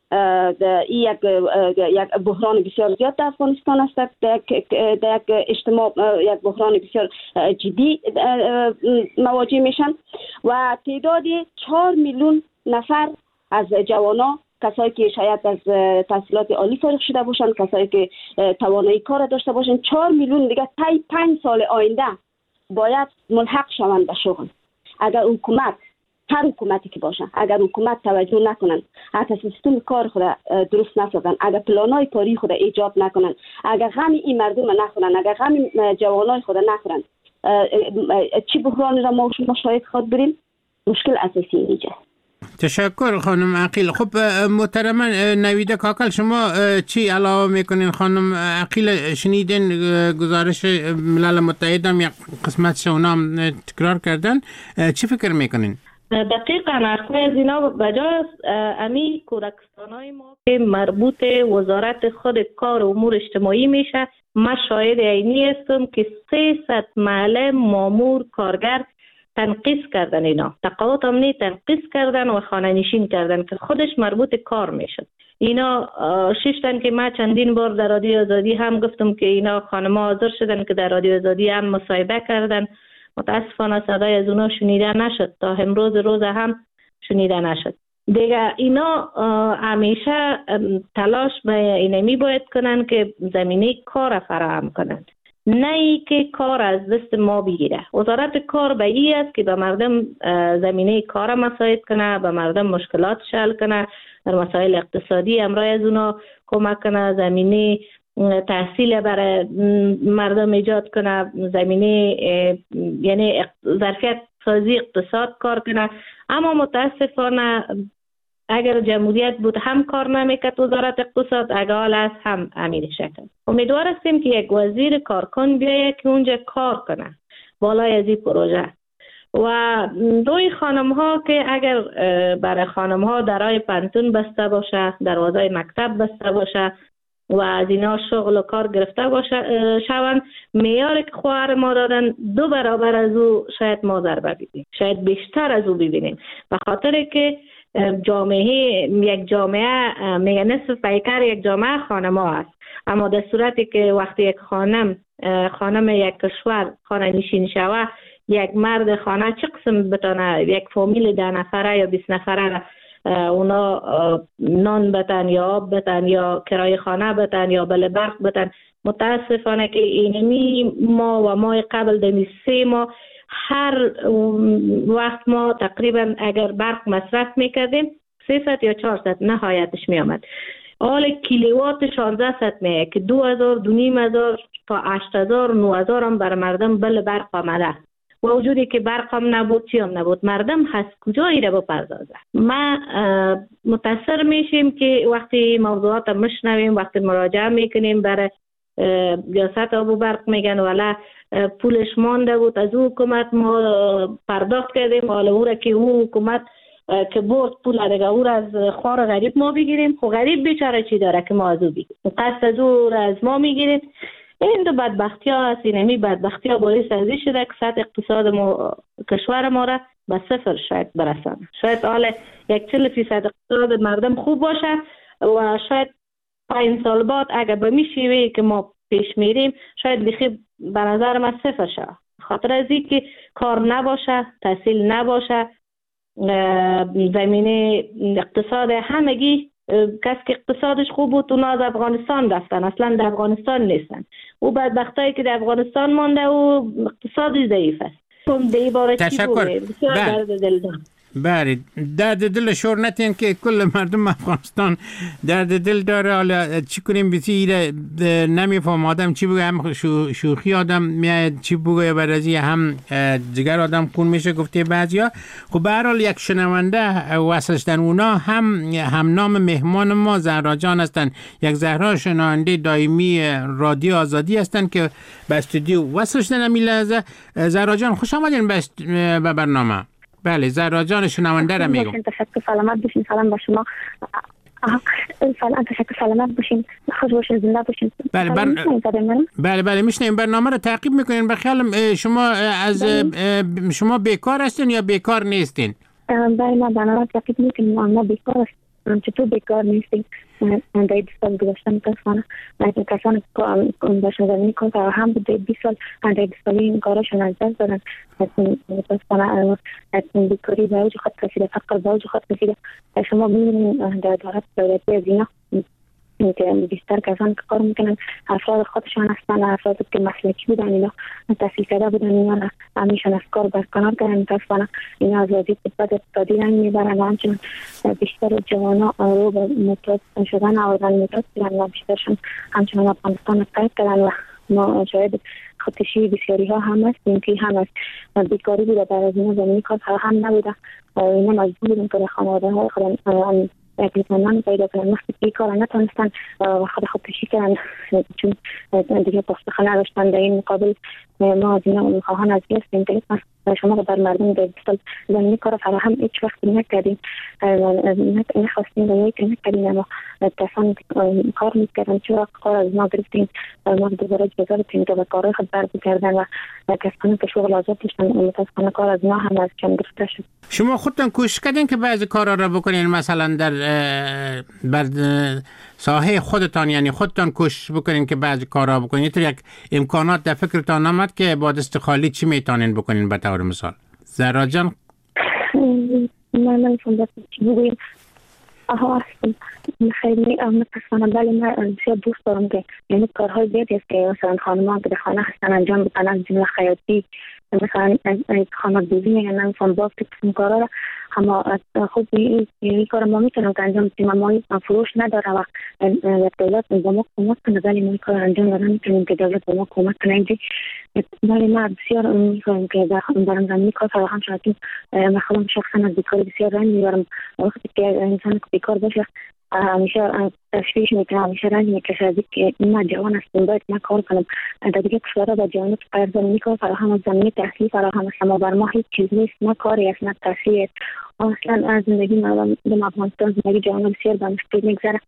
این یک یک بحران بسیار زیاد در افغانستان است، در یک اجتماع یک بحران بسیار جدی مواجه میشن و تعداد چهار میلیون نفر از جوانان، کسایی که شاید از تحصیلات عالی فارغ شده باشند، کسایی که توانایی کار داشته باشند، چهار میلیون دیگه طی پنج سال آینده باید ملحق شوند به شغل. اگر حکومت، هر حکومتی که باشه، اگر حکومت توجه نکنن، اگر سیستم کار خود درست نسازن، اگر پلانای کاری خود ایجاد نکنن، اگر غم این مردم نخورن، اگر غم جوانای خود نخورن، چی بحرانی را ما شما شاید خود بریم؟ مشکل اساسی اینجا. تشکر خانم عقیل. خب محترم نویده کاکل، شما چی علاوه میکنین؟ خانم عقیل شنیدین گزارش ملل متحد هم یک قسمت اونام تکرار کردن، چی فکر میکنین؟ دقیقاً حرف از اینا بجاست. امی کودکستان های ما که مربوط وزارت خود کار و امور اجتماعی میشه، من شاهد عینی هستم که سیصد معلم، مامور، کارگر تنقیص کردن، اینا تقاعد امنی تنقیص کردن و خانه نشین کردن که خودش مربوط کار میشد. اینا ششتن که من چندین بار در رادیو آزادی هم گفتم که اینا خانم‌ها حاضر شدن که در رادیو آزادی هم مصاحبه کردن، متاسفانه صدای از اونا شنیده نشد، تا امروز روز هم شنیده نشد. دیگه اینا همیشه تلاش به اینمی باید کنن که زمینه کار فراهم کنن، نه ای که کار از دست ما بگیره. وزارت کار به این است که به مردم زمینه کار مساعد کنه، به مردم مشکلات حل کنه، در مسائل اقتصادی امرای از اونا کمک کنه، زمینه تحصیل برای مردم ایجاد کنه، زمینه یعنی ظرفیت سازی اقتصاد کار کنه. اما متاسفانه اگر جمهوریت بود هم کار نمیکرد وزارت اقتصاد، اگر حال است هم امیر شکل. امیدوار هستیم که یک وزیر کارکن بیاید که اونجا کار کنه بالای از این پروژه. و دوی خانم ها که اگر برای خانم ها درای پانتون بسته باشه، دروازه مکتب بسته باشه و از اینا شغل و کار گرفته باشه شوند، معیاری که خواهر ما دادن دو برابر از او شاید ما ضربه ببینیم، شاید بیشتر از او ببینیم، به خاطر که جامعه یک جامعه میگه نصف پیکر یک جامعه خانم‌ها است. اما در صورتی که وقتی یک خانم خانم یک کشور خانه نشین شوه، یک مرد خانه چه قسم بتونه یک فامیل ده نفره یا بیست نفره اونا نان بتن یا آب بتن یا کرایه خانه بتن یا بل برق بتن. متاسفانه که اینمی ما و ما قبل دمی سه ماه هر وقت ما تقریبا اگر برق مصرف میکردیم سیصد یا چهارصد نهایتش میامد. حال کیلووات شانزده صد میه که دو هزار دو نیم هزار تا هشت هزار نه هزار هم بر مردم بل برق آمده. و وجودی که برق هم نبود چی هم نبود، مردم هست کجایی را بپردازه. ما متاثر میشیم که وقتی موضوعات مشنویم، وقتی مراجعه میکنیم برای ریاست آب و برق میگن والا پولش مانده بود از او حکومت ما پرداخت کردیم، حالا او را که او حکومت که برد پول دیگه او را از خوار غریب ما بگیریم. خب غریب بیچاره چی داره که ما از او بگیریم؟ قصد از او را از ما میگیریم. این دو بدبختی ها هست. اینمی بدبختی ها باعث ازی شده که سطح اقتصاد ما کشور ما را به صفر شاید برسانه. شاید حالا یک چهل فیصد اقتصاد مردم خوب باشه و شاید پنج سال بعد اگر به می شیوهی که ما پیش میریم شاید بخی به نظر من صفر شود. خاطر از این که کار نباشه، تحصیل نباشه، زمینه اقتصاد همگی کس که اقتصادش خوب بود اونا از افغانستان رفتن، اصلا در افغانستان نیستن. او بدبختایی که در افغانستان مانده و اقتصادی ضعیف است. تشکر. بله، درد دل شور نتین که کل مردم افغانستان درد دل داره. حالا چی کنیم بسیار نمیفهم آدم چی بگه، هم شوخی آدم میاد چی بگه برازی هم جگر آدم خون میشه گفته بعضیا. خب به هر حال یک شنونده وصلش در اونا هم هم نام مهمان ما زهرا جان هستن، یک زهرا شنونده دائمی رادیو آزادی هستن که به استودیو وصلش در همین لحظه. زهرا جان خوش آمدین به برنامه. بله زهرا جان شنونده را میگم. تشکر، سلامت باشین. سلام با شما. سلام، تشکر، سلامت باشین، خوش باشین، زنده باشین. بله بر... بله بله میشنیم. برنامه را تعقیب میکنین. بخیالم شما از بله. شما بیکار هستین یا بیکار نیستین؟ بله ما برنامه تعقیب میکنیم، ما بیکار هستیم. چطور بیکار نیستیم؟ در بیست سال گذشته متاسفانه کسانی که داشتن زمینی کار کردن هم در بیست سال در بیست سالی این کارشون از دست دادن. متاسفانه بیکاری به اوج خود رسیده، فقر به اوج خود رسیده. شما ببینید در دولت دولتی از اینا که بیشتر کسانی که کار میکنن افراد خودشان هستن، افراد که مسلکی بودن، اینا تحصیل کرده بودن، اینا همیشون از کار برکنار کردن. متاسفانه اینا از وضعیت بد اقتصادی رنگ میبرن و همچنین بیشتر جوانا رو به معتاد شدن آوردن، معتاد شدن و بیشترشون همچنان افغانستان ترک کردن و ما شاید خودکشی بسیاری ها هم هستیم که هم از بیکاری بوده در از اینا زمینی کار هم نبوده و اینا مجبور بودن که خانواده های خودم اقلیتمندان پیدا کنن وقتی که کار نتونستن و خود خودکشی کردن چون دیگه پاسخ نداشتن. در این مقابل ما از اینا میخواهان از هستیم که شما بر مردم در بسال زمینی کار فراهم هیچ وقت نکردیم نخواستیم و یک نکردیم اما کسان کار میکردن چه وقت کار از ما گرفتیم و ما دوباره اجازه بتیم که به کارهای خود بر بکردن و کسانی که شغل آزاد داشتن متاسفانه کار از ما هم از کم گرفته شد. شما خودتان کوشش کردین که بعضی کارا را بکنین مثلا در بر ساحه خودتان یعنی خودتان کوشش بکنین که بعضی کارا بکنین اینطور یک امکانات در فکرتان آمد که با دست خالی چی میتونین بکنین به طور مثال؟ زهرا جان من نمی‌فهمم دست چی بگویم. آها هستم خیلی متاسفانه بله من بسیار دوست دارم که یعنی کارهای زیادی است که مثلا خانمان که در خانه هستن انجام بدن از جمله خیاطی مثلا خانه دوزی میگن نمی‌فهمم باز که قسم کارا را اما خوب این کار ما میتونم که انجام بدیم اما فروش نداره و دولت با ما کمک کنه ولی ما این کار انجام دادن میتونیم که دولت با ما کمک کنه. ولی ما بسیار میخوایم که در زمینی کار فراهم شد. من خودم شخصا از بیکاری بسیار رنج میبرم وقتی که انسان که بیکار باشه همیشه تشویش میکنه همیشه رنج میکشه از که ما جوان هستیم باید ما کار کنم. در دیگه کشورها با جوانات غیر زمینی کار فراهم از زمینی تحصیل فراهم است اما بر ما هیچ چیز نیست نه کاری است نه تحصیل. اصلا از زندگی مردم در افغانستان زندگی جوانان بسیار به مشکل میگذره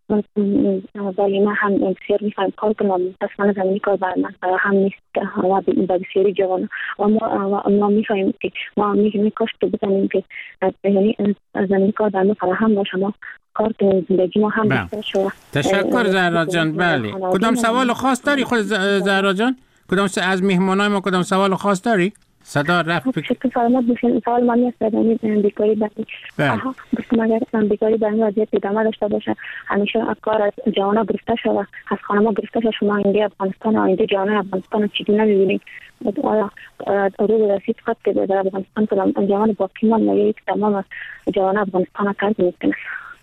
ولی ما هم بسیار میخوایم کار کنم متاسفانه زمینی کار بر من فراهم نیست و به بسیاری جوان و ما ما میخوایم که ما میگیم کاش که بتونیم که یعنی زمینی کار بر ما فراهم باشه ما کار کنیم زندگی ما هم بهتر شه. تشکر زهرا جان. بله کدام سوال خاص داری خود زهرا جان؟ کدام از مهمانای ما کدام سوال خاص داری؟ صدا رفت فکر سلامت باشین. سوال مانی است یعنی بیکاری برای آها گفتم اگر بیکاری برای وضعیت ادامه داشته باشه همیشه کار از جوانا گرفته شده از خانم‌ها گرفته شده. شما اینجا افغانستان آینده جوانان افغانستان چیزی نمی‌بینید آیا روز رسید خط که در افغانستان کدام جوان باقی مانده یک تمام جوان افغانستان کار می‌کنه.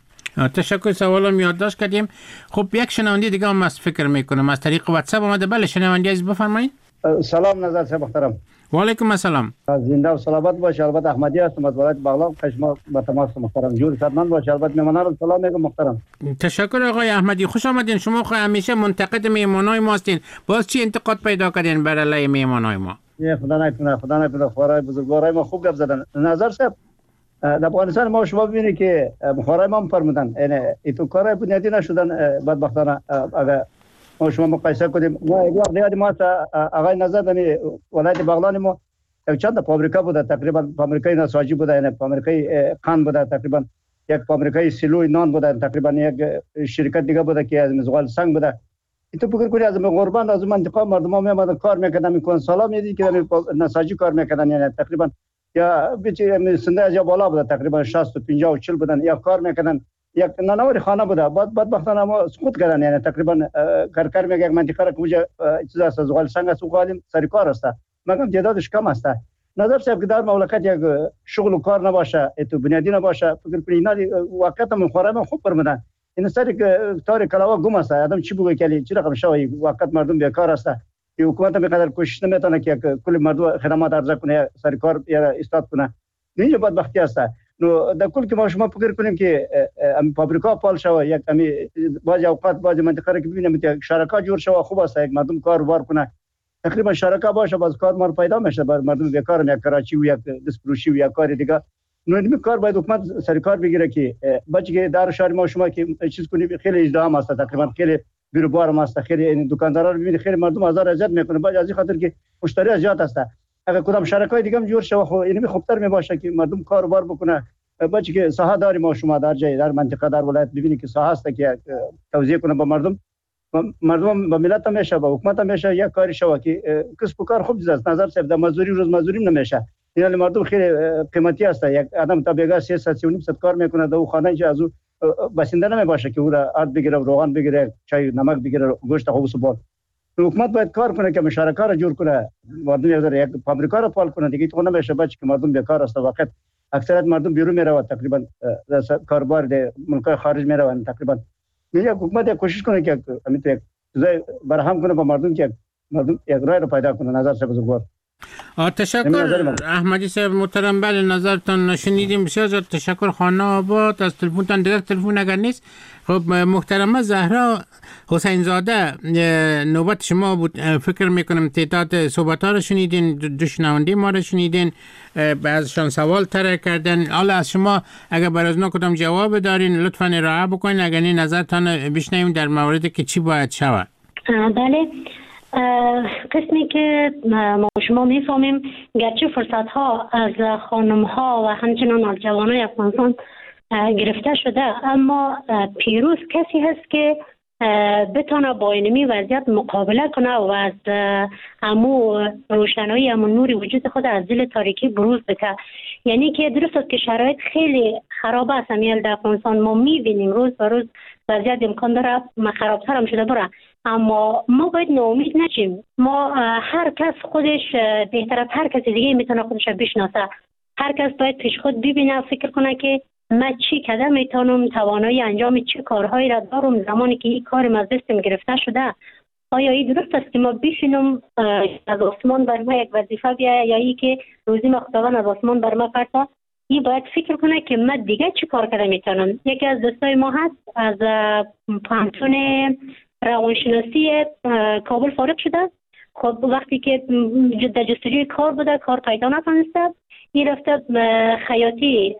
تشکر. سوالم یادداشت کردیم. خب یک شنونده دیگه هم از فکر میکنم از طریق واتساپ اومده. بله شنونده عزیز بفرمایید. سلام نظر صاحب محترم. و علیکم السلام. زنده و سلامت باش. البته احمدی هستم از ولایت بغلان خشما با تماس محترم جور صدمن باش. البته مهمانان رو سلام میگم محترم. تشکر آقای احمدی خوش آمدین. شما خو همیشه منتقد مهمانای ما هستین. باز چی انتقاد پیدا کردین بر علیه مهمانای ما؟ خدا نکنه خدا نکنه خورای بزرگوارای ما خوب گپ زدن. نظر صاحب در افغانستان ما شما ببینید که خورای ما فرمودن یعنی ایتو کارای بنیادی نشدن بدبختانه اگر ما شما مقایسه کنیم ما یک وقت دیگه ما آقای نظر دنی ولایت بغلان ما چند فابریکا بوده تقریبا فابریکای نساجی بوده یعنی فابریکای قند بوده تقریبا یک فابریکای سیلوی نان بوده تقریبا یک شرکت دیگه بوده که از مزغال سنگ بوده. تو فکر کنید از قربان از منطقه مردم ها میامدن کار میکردن میکنن سالا میدی که نساجی کار میکردن یعنی تقریبا یا بیچاره سنده از بالا بوده تقریبا شصت و پنجاه و چهل بودن یا کار میکردن یک نانوری خانه بوده بعد بدبختانه ما سقوط کردن یعنی تقریبا کارکر میگه یک منطقه را که چیز است از غال سنگ است و غالیم سرکار است مگم تعدادش کم است. نظر صاحب که در مملکت یک شغل و کار نباشه تو بنیادی نباشه فکر کنید اینا واقعا من خورم خوب فرمودن این سری که تار کلاوا گم است آدم چی بگه کلی چی رقم شوی وقت مردم بیکار است حکومت هم بقدر کوشش نمیتونه که کل مردم خدمات عرضه کنه سرکار یا استاد کنه اینجا بدبختی است. نو در کل که ما شما فکر کنیم که ام فابریکا پال شوه یک امی بعضی اوقات بعضی منطقه را که ببینیم که شرکت جور شوه خوب است یک مردم کار بار کنه تقریبا شرکت باشه باز کار مار پیدا میشه بر مردم بیکار یک کراچی و یک دسپروشی و یک کار دیگه. نو این کار باید حکومت سرکار بگیره که بچه که در شهر ما شما که چیز کنیم خیلی ازدحام است تقریبا خیلی بیروبار ما است خیلی دکاندارا رو ببینید خیلی مردم هزار اذیت میکنه بعد از این خاطر که مشتری زیاد است. اگر کدام شرکای دیگه هم جور شوه خو اینمی خوبتر می باشه که مردم کار بار بکنه بچه که ساحه داری ما شما در جای در منطقه در ولایت ببینید که ساحه است که توزیع کنه به مردم مردم به ملت هم میشه به حکومت هم میشه یک کاری شوه که کسب و کار خوب است. نظر صاحب در مزدوری روز مزدوری نمیشه این مردم خیلی قیمتی است. یک آدم تا بیگا سیصد و نیم کار میکنه در خانه که از او بسنده نمی باشه که او را آرد بگیره روغن بگیره چای نمک بگیره گوشت خوب سبال. حکومت باید کار کنه که مشارکت را جور کنه مردم یک فابریکا را فعال کنه دیگه تو نمیشه بچه که مردم بیکار است وقت اکثریت مردم بیرون میره تقریبا کاربار ده ملک خارج میره تقریبا یک حکومت کوشش کنه که همین تو برهم کنه با مردم که مردم یک رای رو پیدا کنه. نظر شب بزرگوار. تشکر احمدی صاحب محترم. بله نظرتان شنیدیم. بسیار زیاد تشکر. خانه آباد از تلفنتان دیگر تلفن اگر نیست. خب محترمه زهرا حسین زاده نوبت شما بود. فکر میکنم تعداد صحبت ها رو شنیدین، دو شنونده ما رو شنیدین، بعضشان سوال طرح کردن. حالا از شما اگر برای از کدام جواب دارین لطفاً ارائه بکنین، اگر نه نظرتان بشنویم در موردی که چی باید شود. بله، قسمی که ما شما میفهمیم گرچه فرصت ها از خانم ها و همچنان از جوانای افغانستان گرفته شده، اما پیروز کسی هست که بتونه با اینمی وضعیت مقابله کنه و از امو روشنایی امو نور وجود خود از دل تاریکی بروز بده. یعنی که درست است که شرایط خیلی خراب است امیال در افغانستان، ما میبینیم روز به روز وضعیت امکان داره خرابتر هم شده بره، اما ما باید ناامید نشیم. ما هر کس خودش بهتر از هر کسی دیگه میتونه خودش بشناسه. هر کس باید پیش خود ببینه، فکر کنه که من چی کده میتونم، توانایی انجام چه کارهایی را دارم زمانی که این کارم از دستم گرفته شده. آیا این درست است که ما بشینم از آسمان بر ما یک وظیفه بیا، یا ای که روزی ما خداوند از آسمان بر ما فرسته؟ این باید فکر کنه که من دیگه چی کار کده میتونم. یکی از دوستای ما هست از پانتون روانشناسی کابل فارغ شده. خب وقتی که در جستجوی کار بوده، کار پیدا نتونسته، این رفته خیاطی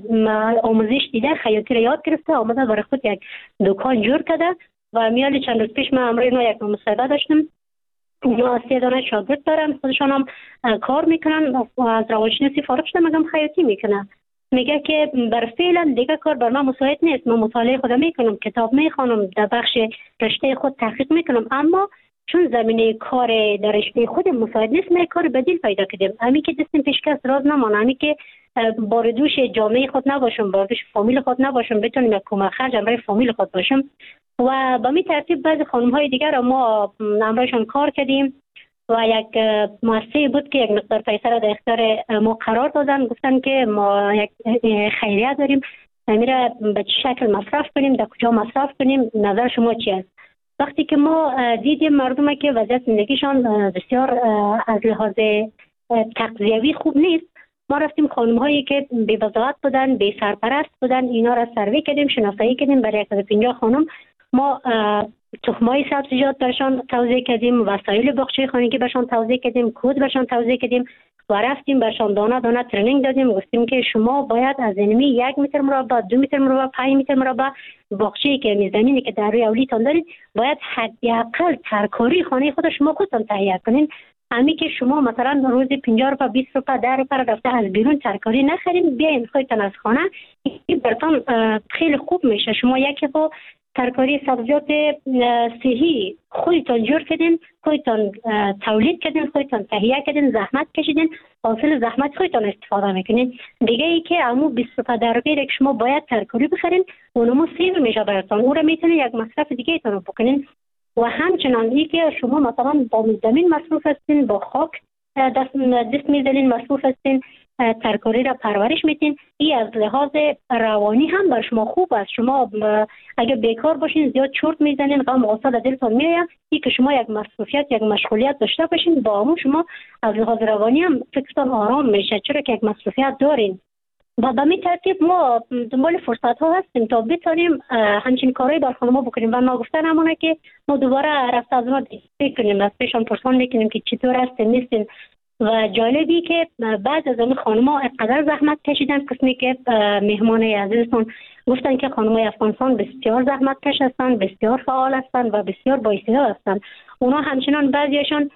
آموزش دیده، خیاطی را یاد گرفته، آمده برای خود یک دکان جور کرده و میال چند روز پیش من امروز اینا یک مصاحبه داشتم. اینا سه دانه شاگرد دارن، خودشان هم کار میکنن، از روانشناسی فارغ شده، مگم خیاطی میکنن. میگه که بر فعلا دیگه کار بر من مساعد نیست، من مطالعه خودم میکنم، کتاب میخوانم، در بخش رشته خود تحقیق میکنم، اما چون زمینه کار در رشته خود مساعد نیست، ما کار بدیل پیدا کردیم. همین که دستم پیشکس راز نمانه، همین که باردوش جامعه خود نباشم، باردوش فامیل خود نباشم، بتونیم یک کمک خرج برای فامیل خود باشم. و به می ترتیب بعضی خانم های دیگر را ما امرایشان کار کردیم و یک مؤسسه بود که یک مقدار پیسه را در اختیار ما قرار دادن، گفتن که ما یک خیریه داریم، میره به چه شکل مصرف کنیم، در کجا مصرف کنیم، نظر شما چی است؟ وقتی که ما دیدیم مردم که وضعیت زندگیشان بسیار از لحاظ تغذیوی خوب نیست، ما رفتیم خانم هایی که بی وضاحت بودن، بی سرپرست بودن، اینا را سروی کردیم، شناسایی کردیم. برای صد و پنجاه خانم ما تخمای سبزیجات برشان توزیع کردیم، وسایل باغچه خانگی برشان توزیع کردیم، کود برشان توزیع کردیم و رفتیم برشان دانه دانه ترنینگ دادیم. گفتیم که شما باید از اینمی یک متر مربع، دو متر مربع، پنج متر مربع باغچه‌ای که زمینی که در روی اولیتان دارید، باید حداقل ترکاری خانه خود شما خودتان تهیه کنین. همین که شما مثلا روزی پنجاه روپیه، بیست روپیه، ده روپیه رفته از بیرون ترکاری نخرین، بیاین خودتان از خانه، این براتون خیلی خوب میشه. شما یکی با ترکاری سبزیجات صحی خودتان جور کردین، خودتان تولید کردین، خودتان تهیه کردین، زحمت کشیدین، حاصل زحمت خودتان استفاده میکنین. دیگه ای که امو بیست روپیه در روپیه که شما باید ترکاری بخرین، اونمو سیو میشه براتون، اون رو میتونین یک مصرف دیگه ایتون بکنین. و همچنان ای که شما مثلا با زمین مصروف هستین، با خاک دست دست میزنین، مصروف هستین، ترکاری را پرورش میتین، این از لحاظ روانی هم بر شما خوب است. شما اگه بیکار باشین، زیاد چرت میزنین، غم غصه در دلتون میاد، این که شما یک مصروفیت، یک مشغولیت داشته باشین، با همون شما از لحاظ روانی هم فکرتون آرام میشه، چرا که یک مصروفیت دارین. و به می ترتیب ما دنبال فرصت ها هستیم تا بتونیم همچین کارهای بر خانم‌ها بکنیم. و ما گفتن همونه که ما دوباره رفته از ما دیگه کنیم، از پیشان پرسان میکنیم که چطور هستین نیستین. و جالبی که بعد از این خانم‌ها اقدر زحمت کشیدن، قسمی که مهمان عزیزتون گفتن که خانم‌های افغانستان بسیار زحمت کش هستند، بسیار فعال هستند و بسیار بااستعداد هستند. اونا همچنان بعضیشان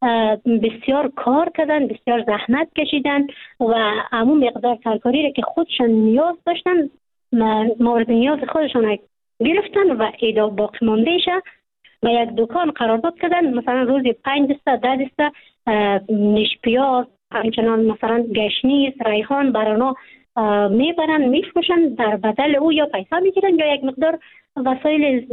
بسیار کار کردن، بسیار زحمت کشیدن و همون مقدار ترکاری را که خودشان نیاز داشتن، مورد نیاز خودشان گرفتن و ایدا باقی مانده شه و یک دکان قرارداد کردن، مثلا روزی پنج دسته، ده دسته نیش پیاز، همچنان مثلا گشنیز، ریحان برانا میبرن میفروشن، در بدل او یا پیسه میگیرن یا یک مقدار وسایل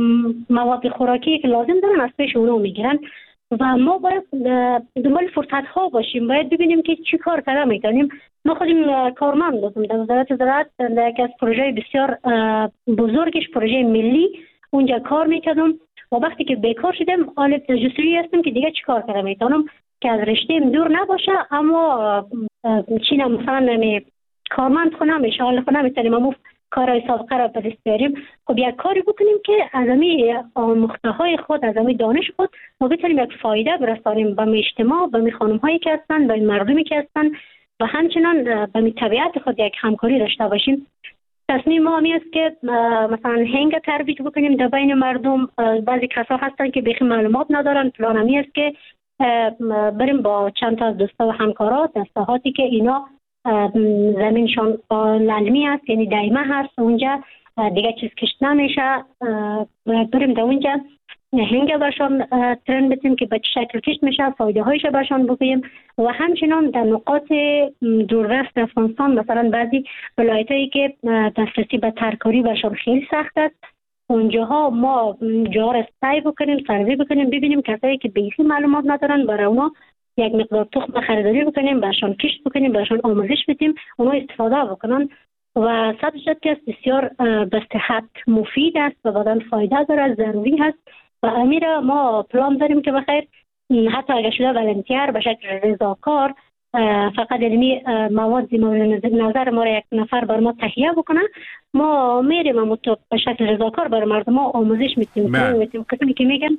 مواد خوراکی که لازم دارن از پیش اونو میگیرن. و ما باید دنبال فرصت ها باشیم، باید ببینیم که چی کار کار میکنیم. ما خودیم کارمند بودیم در وزارت زراعت، در یکی از پروژه بسیار بزرگش، پروژه ملی، اونجا کار میکردم و وقتی که بیکار شدم حال جستجویی هستم که دیگه چیکار کنم میتونم که از رشته دور نباشه اما چینا مثلا می کارمند خونم اشغال خونم میتونیم امو کارهای سابقه را به دست بیاریم. خب یک کاری بکنیم که از امی آموخته های خود از امی دانش خود ما بتونیم یک فایده برسانیم به اجتماع، به می خانم هایی که هستن، به مردمی که هستن و همچنان به می طبیعت خود یک همکاری داشته باشیم. تصمیم ما همی است که مثلا هنگ ترویج بکنیم در بین مردم. بعضی کسا هستن که بیخی معلومات ندارن. پلان همی است که بریم با چند تا دوستا و همکارات در ساحاتی که اینا زمینشان للمی است یعنی دایمه هست اونجا دیگه چیز کشت نمیشه بریم در اونجا هنگ برشان ترن بتیم که به چه شکل کشت میشه فایده هایش برشان بگوییم و همچنان در نقاط دوردست افغانستان مثلا بعضی ولایت هایی که دسترسی به ترکاری برشان خیلی سخت است اونجاها ما جا را سعی بکنیم سروی بکنیم ببینیم کسایی که بیخی معلومات ندارن برای اونا یک مقدار تخم خریداری بکنیم برشان کشت بکنیم برشان آموزش بدیم اونا استفاده بکنن و صد درصد که بسیار به صحت مفید است و بدن فایده داره ضروری هست و امیر ما پلان داریم که بخیر حتی اگر شده ولنتیر به شکل رضاکار فقط علمی مواد مورد نظر ما را یک نفر بر ما تهیه بکنه ما میریم اما تو به شکل رضاکار بر مردم ما آموزش میتیم میتیم قسمی که میگن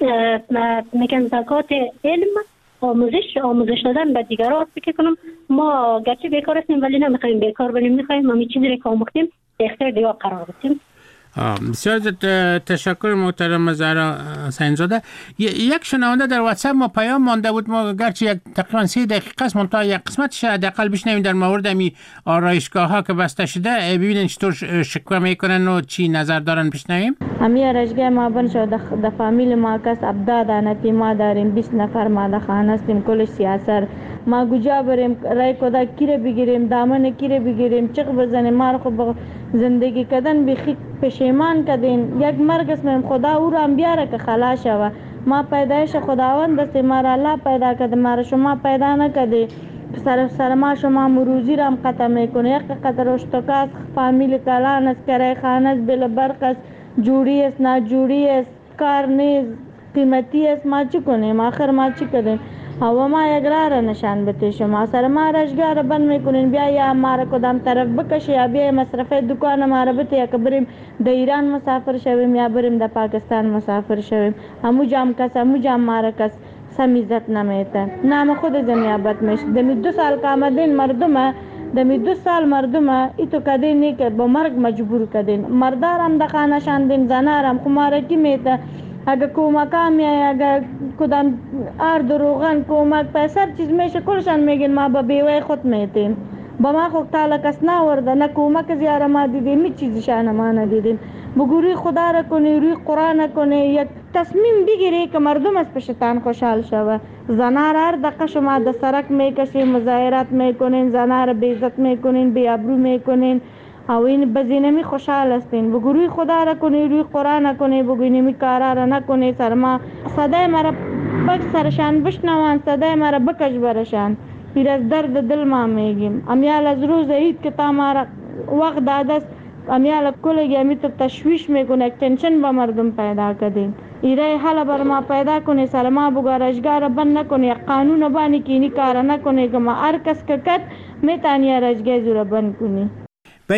میگن زکات علم آموزش آموزش دادن به دیگران فکر کنم ما گرچه بیکار هستیم ولی نمیخوایم بیکار باشیم میخوایم همین چیزی که آموختیم به اختیار دیگه قرار بدیم. بسیار تشکر محترم زهرا حسین‌زاده. یک شنونده در واتساپ ما پیام مانده بود ما گرچه یک تقریبا سه دقیقه است منتها یک قسمتش حداقل بشنویم در مورد می آرایشگاه ها که بسته شده ببینین چطور شکوه میکنن و چی نظر دارن بشنویم. همین آرایشگاه ما بن شد در فامیل ما کس ابداد انتی ما داریم بیست نفر ما در خانه هستیم کلش سیاست ما کجا بریم رای کدا کیره بگیریم دامن کیره بگیریم چق بزنیم ما خو زندگی کردن بخی پشیمان کردین یک مرگ اسم خدا او رو هم بیاره که خلاص شوه ما پیدایش خداوند است ما را الله پیدا کرده ما را شما پیدا نکردی سر سر ما شما مروزی را هم قطع میکنه یک قطع اشتکاست فامیل کلان است کرای خانه است بل برق است جوری است ناجوری است کار نیست قیمتی است ما چی کنیم آخر ما چی کنیم و ما یک راه را نشان بده شما سر ما رشگاه را بند میکنین بیا یا ما را کدام طرف بکشه یا بیا مصرف دکان ما را بده یا که بریم در ایران مسافر شویم یا بریم در پاکستان مسافر شویم همو جام کس همو جام ما را کس سمیزت نمیتن نام خود زمیابت میشه دمی دو سال که آمدین مردم دمی دو سال مردم ایتو کدین که با مرگ مجبور کدین مردار هم دخانه شاندین زنار هم خمارکی میته اگر کمک هم یا اگر کدام آرد و روغن کمک پیسر چیز میشه کلشان میگین ما با بیوه خود میتین با ما خود تالا کس نورده نه کمک زیاره ما دیدیم می چیزشان ما ندیدیم بگوری خدا را کنی روی قرآن کنی یک تصمیم بگیری که مردم از پشتان خوشحال شوه زنار هر دقیقه شما در سرک میکشین مظاهرات میکنین زنار بیزت میکنین بیابرو میکنین او این بزینمی خوشحال هستین بگوی خدا را کنی روی قرآن کنی بگوی نمی کارا را نکنی سر ما صدای مرا بک سرشان بشنوان صدای مرا بکش برشان پیر از درد دل ما میگیم امیال از روز عید که تا ما وقت داده است امیال کلگی امی تو تشویش میکنه یک تنشن با مردم پیدا کردین ایره حالا بر ما پیدا کنی سر ما بگارشگاه را بند نکنی یک قانون بانی که اینی کارا نکنی که ما هر کس که کد میتانی رشگاه زورا بند کنی. به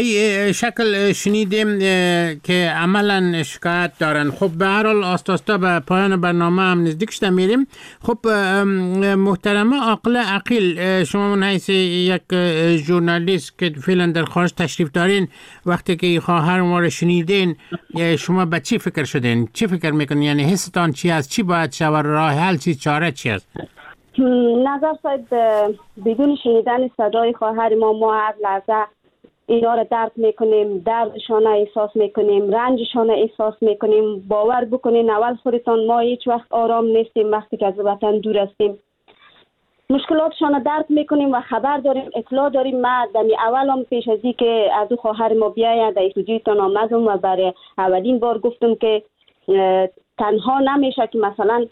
شکل شنیدیم که عملا شکایت دارن. خب به هر حال آست آستا به پایان برنامه هم نزدیک شده میریم. خب محترمه عاقله عقیل شما من حیث یک ژورنالیست که فعلا در خارج تشریف دارین وقتی که خواهر ما رو شنیدین شما به چی فکر شدین؟ چی فکر میکنین؟ یعنی حستان چی است؟ چی باید شود؟ راه حل چی؟ چاره چی است؟ نظر صاحب بدون شنیدن صدای خواهر ما ما هر لحظه اینا را درک میکنیم دردشان احساس میکنیم رنجشان احساس میکنیم باور بکنین اول خودتان ما هیچ وقت آرام نیستیم وقتی که از وطن دور هستیم مشکلاتشان را درک میکنیم و خبر داریم اطلاع داریم ما دمی اول هم پیش از این که از دو خواهر ما بیاید در استودیوتان آمدم و برای اولین بار گفتم که تنها نمیشه که مثلا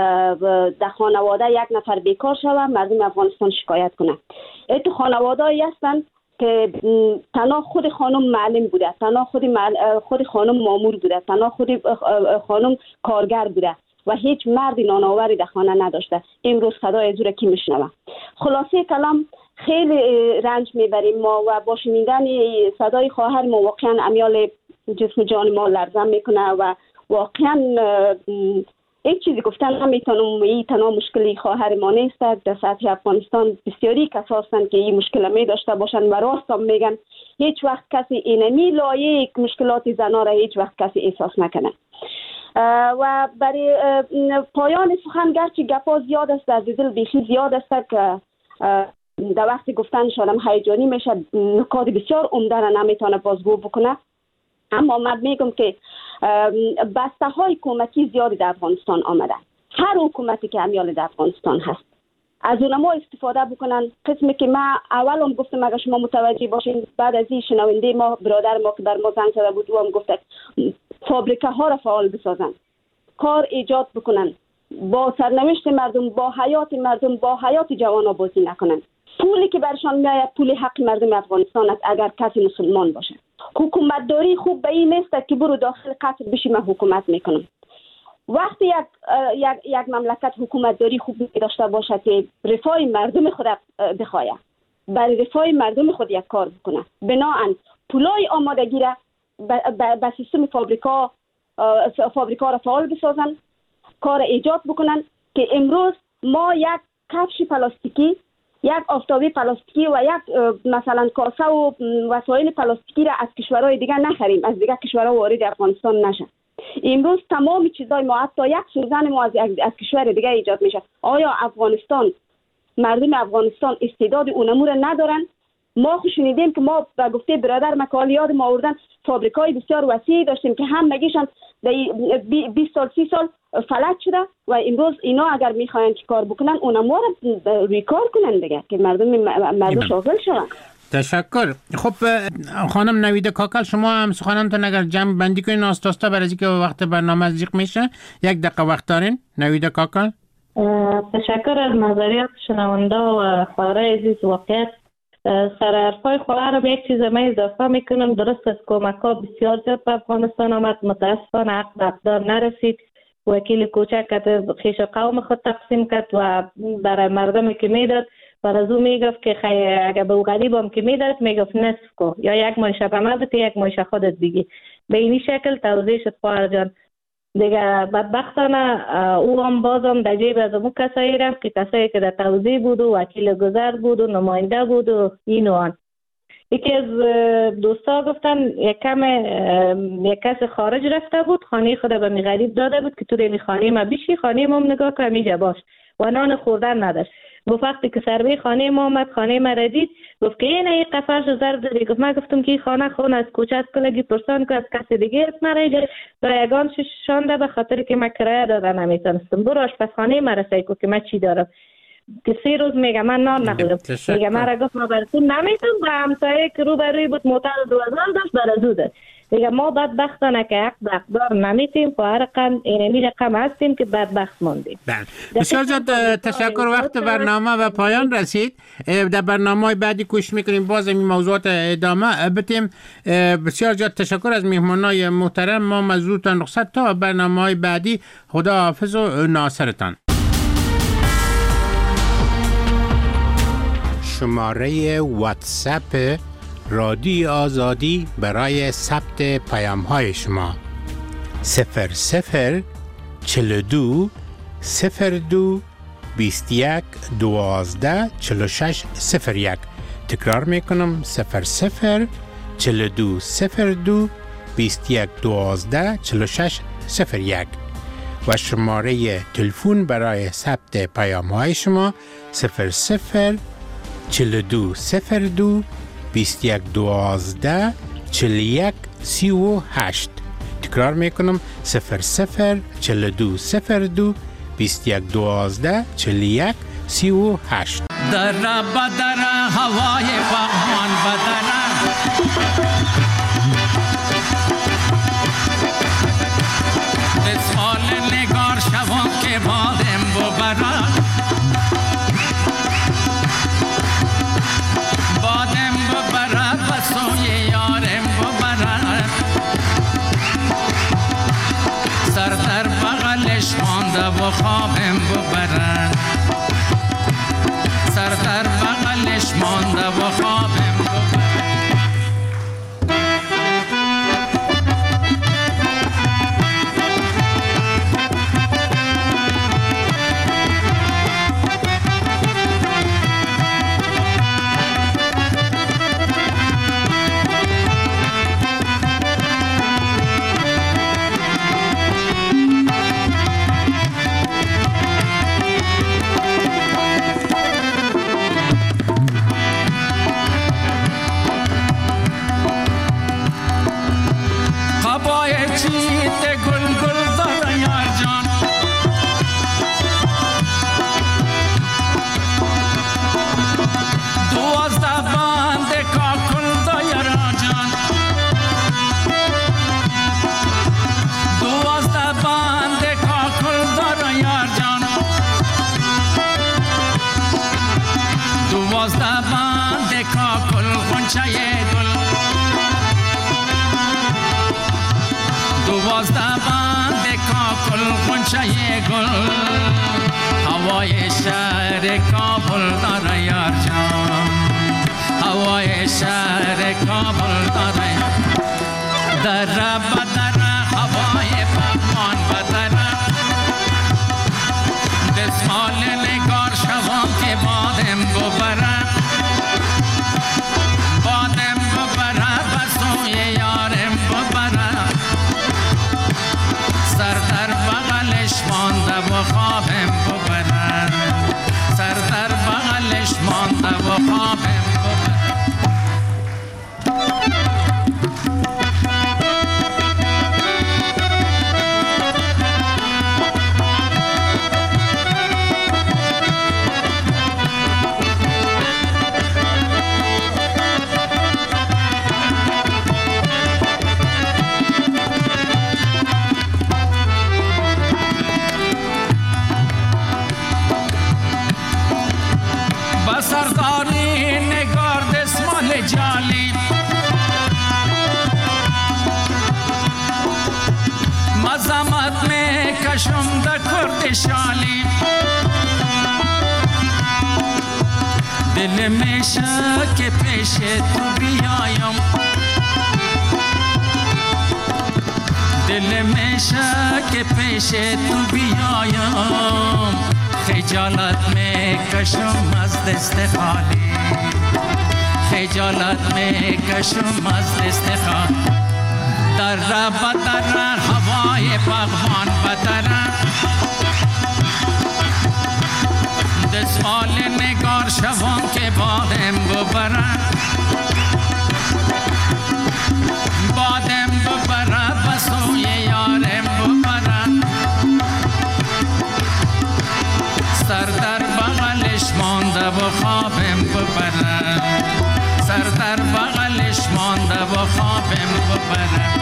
در خانواده یک نفر بیکار شود مردم افغانستان شکایت کنه. تو خانواده هایی هستن که تنها خود خانم معلم بوده، تنها خود خود خانم مامور بوده، تنها خود خانم کارگر بوده و هیچ مرد نانآوری در خانه نداشته. امروز صدای از او را کی میشنوه؟ خلاصه کلام خیلی رنج میبریم ما و با شنیدن صدای خواهر ما واقعا امیال جسم جان ما لرزه میکنه و واقعا یک چیزی گفتن نمیتونم. این تنها مشکلی خواهر ما نیست، در سطح افغانستان بسیاری کسا هستند که این مشکل می داشته باشند و راست هم میگن. هیچ وقت کسی اینمی لایه مشکلات زنا را هیچ وقت کسی احساس نکنه. و برای پایان سخن گرچه گپا زیاد است، در دل بیخی زیاد است که در وقتی گفتن شدم هیجانی میشه، نکات بسیار عمده را نمیتونه بازگو بکنه. اما من میگم که بسته های حکومتی زیادی در افغانستان آمده. هر حکومتی که امیال در افغانستان هست از اون ما استفاده بکنن. قسمی که ما اول هم گفتم اگر شما متوجه باشین، بعد از این شنونده ما برادر ما که بر ما زنگ زده بود و هم گفت فابریکه ها را فعال بسازن، کار ایجاد بکنن، با سرنوشت مردم، با حیات مردم، با حیات جوانان بازی نکنن. پولی که برشان میآید پول حق مردم افغانستان است اگر کسی مسلمان باشه. حکومت داری خوب به این نیست که برو داخل قصر بشی من حکومت میکنم. وقتی یک یک یک مملکت حکومت داری خوب داشته باشه که رفاه مردم خود بخواه، برای رفاه مردم خود یک کار بکنه، بناهن پولای آمادگی را به سیستم فابریکا فابریکا را فعال بسازن، کار ایجاد بکنن که امروز ما یک کفش پلاستیکی، یک آفتابی پلاستیکی و یک مثلا کاسه و وسایل پلاستیکی را از کشورهای دیگر نخریم، از دیگر کشورها وارد افغانستان نشه. امروز تمام چیزای ما، حتی یک سوزن ما از, از کشور دیگر ایجاد میشه. آیا افغانستان، مردم افغانستان استعداد اونمو را ندارن؟ ما خوش شنیدیم که ما به گفته برادر مکالی یاد ما آوردن فابریکای بسیار وسیعی داشتیم که هم مگیشان بیست سال سی سال فلج شده و امروز اینا اگر میخواین چی کار بکنن اونمو را روی کار کنن دیگه که مردم مردم شاغل شدن. تشکر. خب خانم نویده کاکل، شما هم سخنانتون اگر جمع بندی کنین آستاستا برای که وقت برنامه از جیغ میشه، یک دقیقه وقت دارین. نویده کاکل. تشکر از نظریات شنونده و خواهرای عزیز. واقعیت سر حرفای خواهر رو به یک چیز من اضافه میکنم. درست است کمک ها بسیار زیاد به افغانستان آمد، متاسفانه حق به اقدار نرسید. وکیل کوچک کت خیش قوم خود تقسیم کرد و برای مردمی که میداد بر از او میگفت که خی... اگر به او غریب هم که میداد میگفت نصف کو، یا یک مایشه به من بده یک مایشه خودت بگی. به اینی شکل توضیح شد خواهر جان. دیگه بدبختانه او هم باز هم در جیب از امو کسایی رفت که کسایی که در توضیح بود و وکیل گذر بود و نماینده بود و این و آن. یکی از دوستا گفتن یک کم یک کس خارج رفته بود، خانه خود به می غریب داده بود که تو دیمی خانه ما بیشی، خانه ما هم نگاه که همیجا باش و نان خوردن نداشت. گفت وقتی که سروی خانه ما آمد، خانه ما ردید، گفت که این ای قفرش ضرب دادی. گفت من گفتم که خانه خون از کوچه از کلگی پرسان که از کسی دیگه اسم رایده رایگان شانده به خاطر که من کرایه داده نمیتونستم. برو آشپزخانه ما رسای که من چی دارم. که سه روز میگه من نان نخورم. میگه من را گفت ما براتون نمیتونم. و همسایه که رو بروی بود موتر دو هزار داشت برازو داد. دیگه ما بدبختانه که حق به اقدار نمیتیم، خواهر رقم اینمی رقم هستیم که بدبخت موندیم. بسیار زیاد تشکر. وقت برنامه و پایان رسید. در برنامه بعدی کوشش میکنیم باز این موضوعات ادامه بدیم. بسیار زیاد تشکر از میهمانای محترم. ما مزودتان رخصت تا برنامه بعدی. خدا حافظ و ناصرتان. شماره واتساپ رادیو آزادی برای ثبت پیام های شما صفر صفر چل دو صفر دو بیست یک دوازده چل شش صفر یک. تکرار میکنم صفر صفر چل دو صفر دو بیست یک دوازده چل شش صفر یک. و شماره تلفن برای ثبت پیام های شما صفر صفر چل دو صفر دو بیست یک دوازده چل یک سی و هشت. تکرار میکنم صفر صفر چل دو صفر دو بیست یک دوازده چل یک سی و هشت. در بدر هوای بهمان بدر اسفال نگار شوان که بادم ببرد بادم ببرد بغلش مانده و خوابم ببرن سر در بغلش مانده و خوابم ببرن هوای شهر کابل داره یار جان هوای شهر کابل داره در بدر هوای پاکمان بدر دستمال نگار شوام که بادم ببره بادم ببره بسوی یارم ببره سر در بغلش مانده و خوابم ببرن سر در بغلش مانده و خوابم ببرن کشم در کرد شالی دل میشه که پیش تو بیایم دل میشه که پیش تو بیایم خجالت میکشم از دست خالی خجالت میکشم از دست خالی در بدر هوای پاکمان بدر دستمال نگار شوام که بادم ببرن بادم ببرن بسوی یارم ببرن سر در بغلش مانده و خوابم ببرن سر در بغلش مانده و خوابم ببرن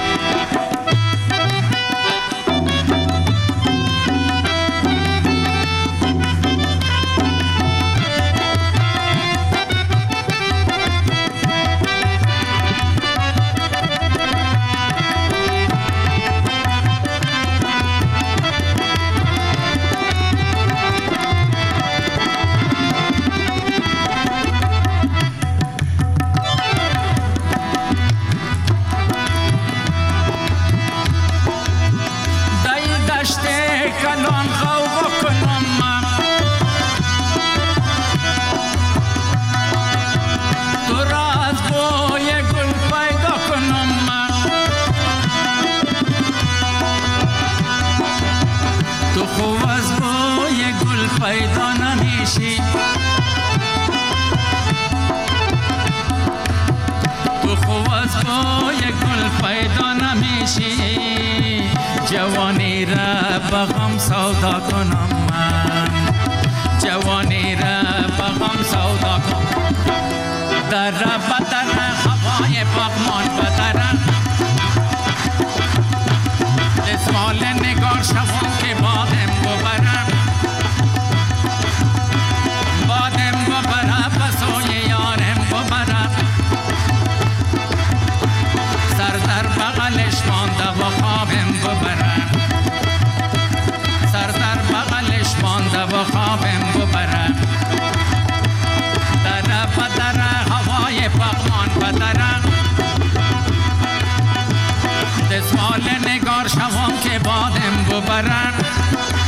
پیدا نمیشی تو خوب از بوی گل پیدا نمیشی جوانی را بغم سودا کنم من جوانی را بغم سودا کنم در بدر هوای پاکمان بدر دستمال نگار شوم که بادم ببرم بادم ببرم بسوی یارم ببرم سر در بغلش مانده و خوابم ببرم ببرن